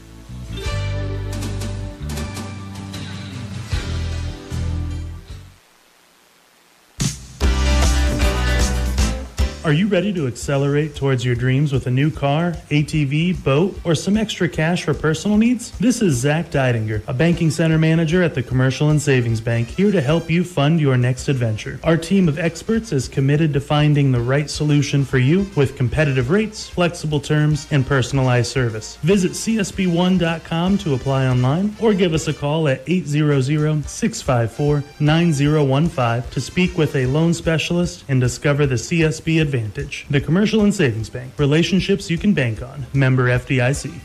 Are you ready to accelerate towards your dreams with a new car, A T V, boat, or some extra cash for personal needs? This is Zach Deidinger, a banking center manager at the Commercial and Savings Bank, here to help you fund your next adventure. Our team of experts is committed to finding the right solution for you with competitive rates, flexible terms, and personalized service. Visit C S B one dot com to apply online or give us a call at eight hundred, six five four, nine zero one five to speak with a loan specialist and discover the C S B advantage. Advantage. The Commercial and Savings Bank. Relationships you can bank on. Member F D I C.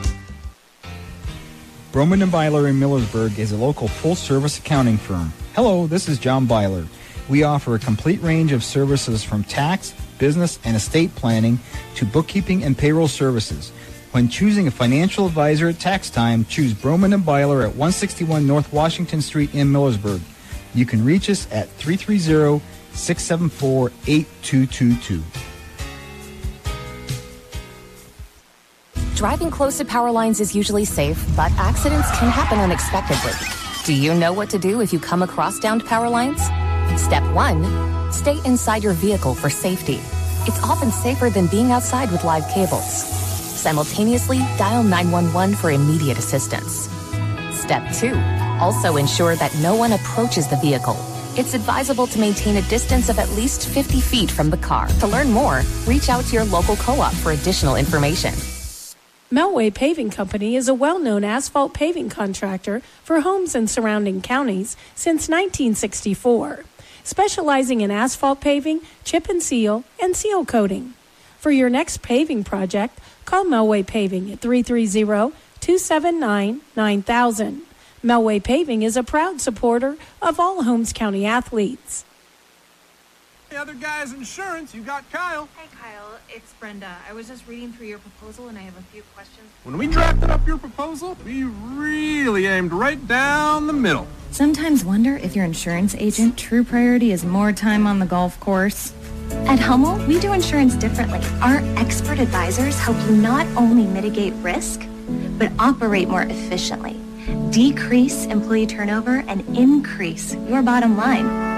Broman and Byler in Millersburg is a local full-service accounting firm. Hello, this is John Byler. We offer a complete range of services from tax, business, and estate planning to bookkeeping and payroll services. When choosing a financial advisor at tax time, choose Broman and Byler at one sixty-one North Washington Street in Millersburg. You can reach us at three three zero, six seven four, eight two two two. Driving close to power lines is usually safe, but accidents can happen unexpectedly. Do you know what to do if you come across downed power lines? Step one, stay inside your vehicle for safety. It's often safer than being outside with live cables. Simultaneously, dial nine one one for immediate assistance. Step two, also ensure that no one approaches the vehicle. It's advisable to maintain a distance of at least fifty feet from the car. To learn more, reach out to your local co-op for additional information. Melway Paving Company is a well-known asphalt paving contractor for homes in surrounding counties since nineteen sixty-four, specializing in asphalt paving, chip and seal, and seal coating. For your next paving project, call Melway Paving at three three zero, two seven nine, nine thousand. Melway Paving is a proud supporter of all Holmes County athletes. Hey, other guys' insurance, you got Kyle. Hey, Kyle, it's Brenda. I was just reading through your proposal and I have a few questions. When we drafted up your proposal, we really aimed right down the middle. Sometimes wonder if your insurance agent true priority is more time on the golf course. At Hummel, we do insurance differently. Our expert advisors help you not only mitigate risk, but operate more efficiently. Decrease employee turnover and increase your bottom line.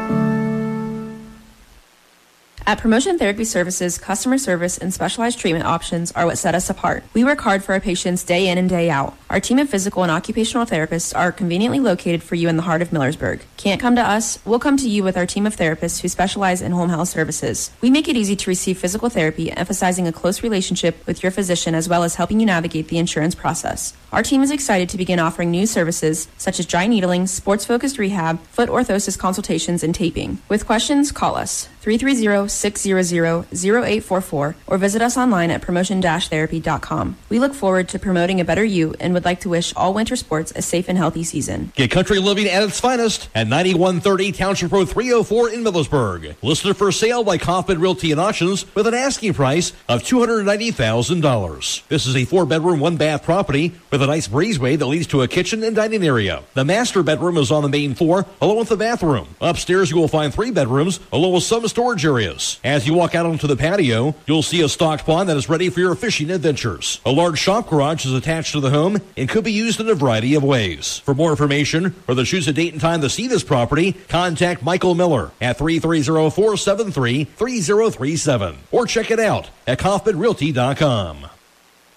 At Promotion Therapy Services, customer service and specialized treatment options are what set us apart. We work hard for our patients day in and day out. Our team of physical and occupational therapists are conveniently located for you in the heart of Millersburg. Can't come to us? We'll come to you with our team of therapists who specialize in home health services. We make it easy to receive physical therapy, emphasizing a close relationship with your physician as well as helping you navigate the insurance process. Our team is excited to begin offering new services such as dry needling, sports-focused rehab, foot orthosis consultations, and taping. With questions, call us three three zero, six zero zero, zero eight four four or visit us online at promotion dash therapy dot com. We look forward to promoting a better you and would like to wish all winter sports a safe and healthy season. Get country living at its finest at ninety-one thirty Township Road three oh four in Millersburg. Listed for sale by Kaufman Realty and Auctions with an asking price of two hundred ninety thousand dollars. This is a four-bedroom, one-bath property with a nice breezeway that leads to a kitchen and dining area. The master bedroom is on the main floor along with the bathroom. Upstairs you will find three bedrooms along with some storage areas. As you walk out onto the patio, you'll see a stocked pond that is ready for your fishing adventures. A large shop garage is attached to the home and could be used in a variety of ways. For more information or to choose a date and time to see this property, contact Michael Miller at three three zero, four seven three, three zero three seven or check it out at Kaufman Realty dot com.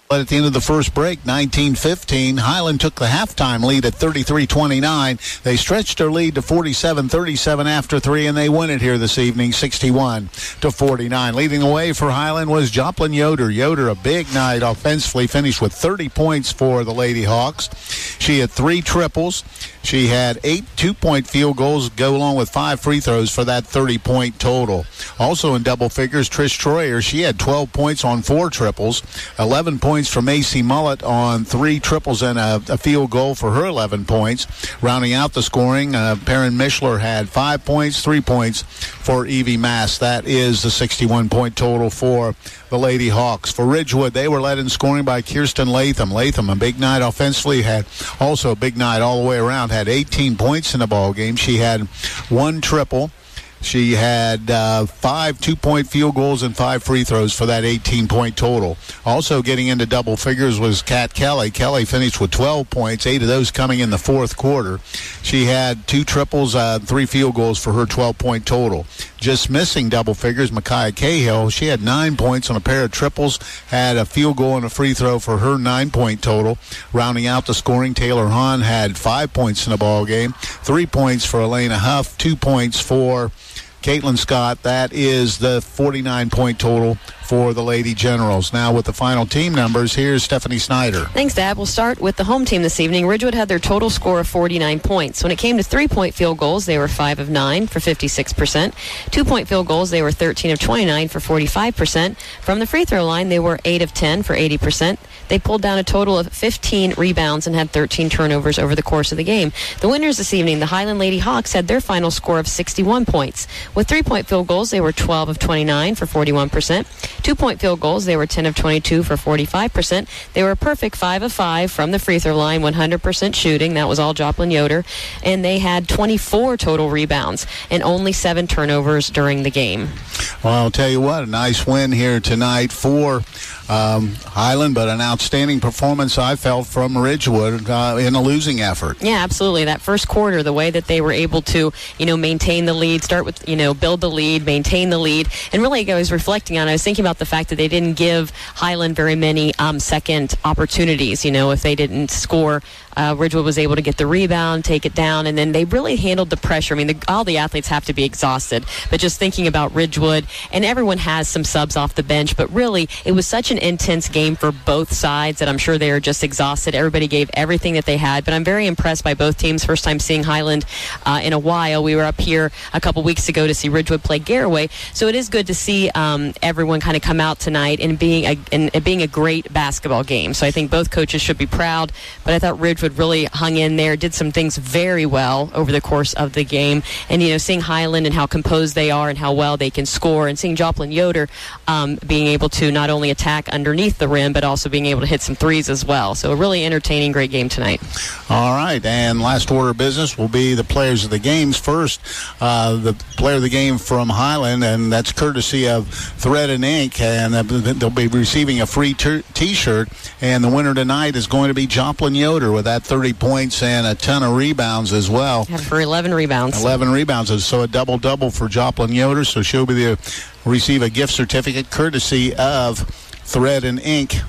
But at the end of the first break, nineteen fifteen, Highland took the halftime lead at thirty-three twenty-nine. They stretched their lead to forty-seven thirty-seven after three, and they win it here this evening, sixty-one to forty-nine. Leading the way for Highland was Joplin Yoder. Yoder, a big night offensively, finished with thirty points for the Lady Hawks. She had three triples. She had eight two-point field goals, go along with five free throws for that thirty-point total. Also in double figures, Trish Troyer, she had twelve points on four triples, eleven points from Macy Mullet on three triples and a, a field goal for her eleven points. Rounding out the scoring, uh, Perrin Mishler had five points, three points for Evie Mass. That is the sixty-one point total for the Lady Hawks. For Ridgewood, they were led in scoring by Kirsten Latham. Latham, a big night offensively, had also a big night all the way around, had eighteen points in the ball game. She had one triple. She had uh, five two-point field goals and five free throws for that eighteen-point total. Also getting into double figures was Kat Kelly. Kelly finished with twelve points, eight of those coming in the fourth quarter. She had two triples, uh, three field goals for her twelve-point total. Just missing double figures, Micaiah Cahill. She had nine points on a pair of triples, had a field goal and a free throw for her nine-point total. Rounding out the scoring, Taylor Hahn had five points in the ball game, three points for Elena Huff, two points for Caitlin Scott. That is the forty-nine point total for the Lady Generals. Now with the final team numbers, here's Stephanie Snyder. Thanks, Dad. We'll start with the home team this evening. Ridgewood had their total score of forty-nine points. When it came to three-point field goals, they were five of nine for fifty-six percent. Two-point field goals, they were thirteen of twenty-nine for forty-five percent. From the free throw line, they were eight of ten for eighty percent. They pulled down a total of fifteen rebounds and had thirteen turnovers over the course of the game. The winners this evening, the Highland Lady Hawks, had their final score of sixty-one points. With three-point field goals, they were twelve of twenty-nine for forty-one percent. Two-point field goals, they were ten of twenty-two for forty-five percent. They were a perfect five of five from the free throw line, one hundred percent shooting. That was all Joplin Yoder. And they had twenty-four total rebounds and only seven turnovers during the game. Well, I'll tell you what, a nice win here tonight for um, Highland, but an outstanding performance, I felt, from Ridgewood uh, in a losing effort. Yeah, absolutely. That first quarter, the way that they were able to, you know, maintain the lead, start with, you know, build the lead, maintain the lead. And really, I was reflecting on, I was thinking about the fact that they didn't give Highland very many um, second opportunities. You know, if they didn't score, uh, Ridgewood was able to get the rebound, take it down, and then they really handled the pressure. I mean, the, all the athletes have to be exhausted, but just thinking about Ridgewood, and everyone has some subs off the bench, but really, it was such an intense game for both sides that I'm sure they are just exhausted. Everybody gave everything that they had, but I'm very impressed by both teams. First time seeing Highland uh, in a while. We were up here a couple weeks ago to see Ridgewood play Garaway, so it is good to see um, everyone kind of come out tonight and being a and, and being a great basketball game. So I think both coaches should be proud, but I thought Ridgewood really hung in there, did some things very well over the course of the game, and you know, seeing Highland and how composed they are and how well they can score, and seeing Joplin Yoder um, being able to not only attack underneath the rim, but also being able to hit some threes as well. So a really entertaining, great game tonight. All right, and last order of business will be the players of the games. First, uh, the player of the game from Highland, and that's courtesy of Thread and Ink, and they'll be receiving a free t- t-shirt, and the winner tonight is going to be Joplin Yoder with that thirty points and a ton of rebounds as well. Yeah, for eleven rebounds. eleven rebounds, so a double-double for Joplin Yoder, so she'll be the, receive a gift certificate courtesy of Thread and Ink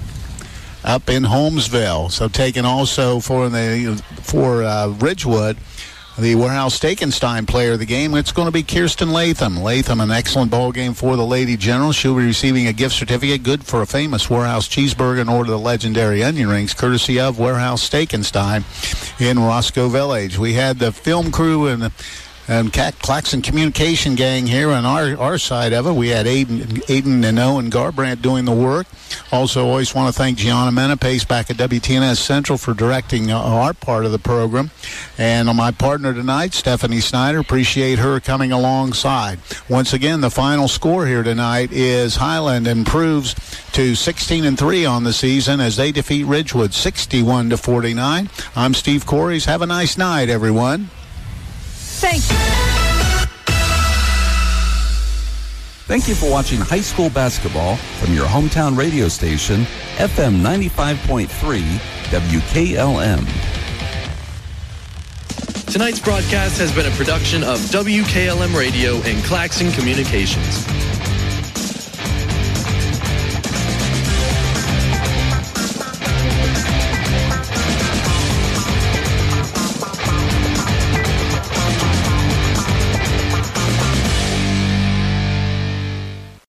up in Holmesville. So taken also for the for uh, Ridgewood, the Warehouse Steakenstein player of the game, it's going to be Kirsten Latham. Latham, an excellent ball game for the Lady Generals. She'll be receiving a gift certificate good for a famous Warehouse cheeseburger and order the legendary onion rings, courtesy of Warehouse Steakenstein in Roscoe Village. We had the film crew and the And Claxon Communication Gang here on our, our side of it. We had Aiden, Aiden and Owen Garbrandt doing the work. Also, always want to thank Gianna Menapace back at W T N S Central for directing our part of the program. And my partner tonight, Stephanie Snyder, appreciate her coming alongside. Once again, the final score here tonight is Highland improves to sixteen and three on the season as they defeat Ridgewood sixty-one to forty-nine. I'm Steve Corries. Have a nice night, everyone. Thank you. Thank you for watching high school basketball from your hometown radio station, F M ninety-five point three W K L M. Tonight's broadcast has been a production of W K L M Radio and Claxon Communications.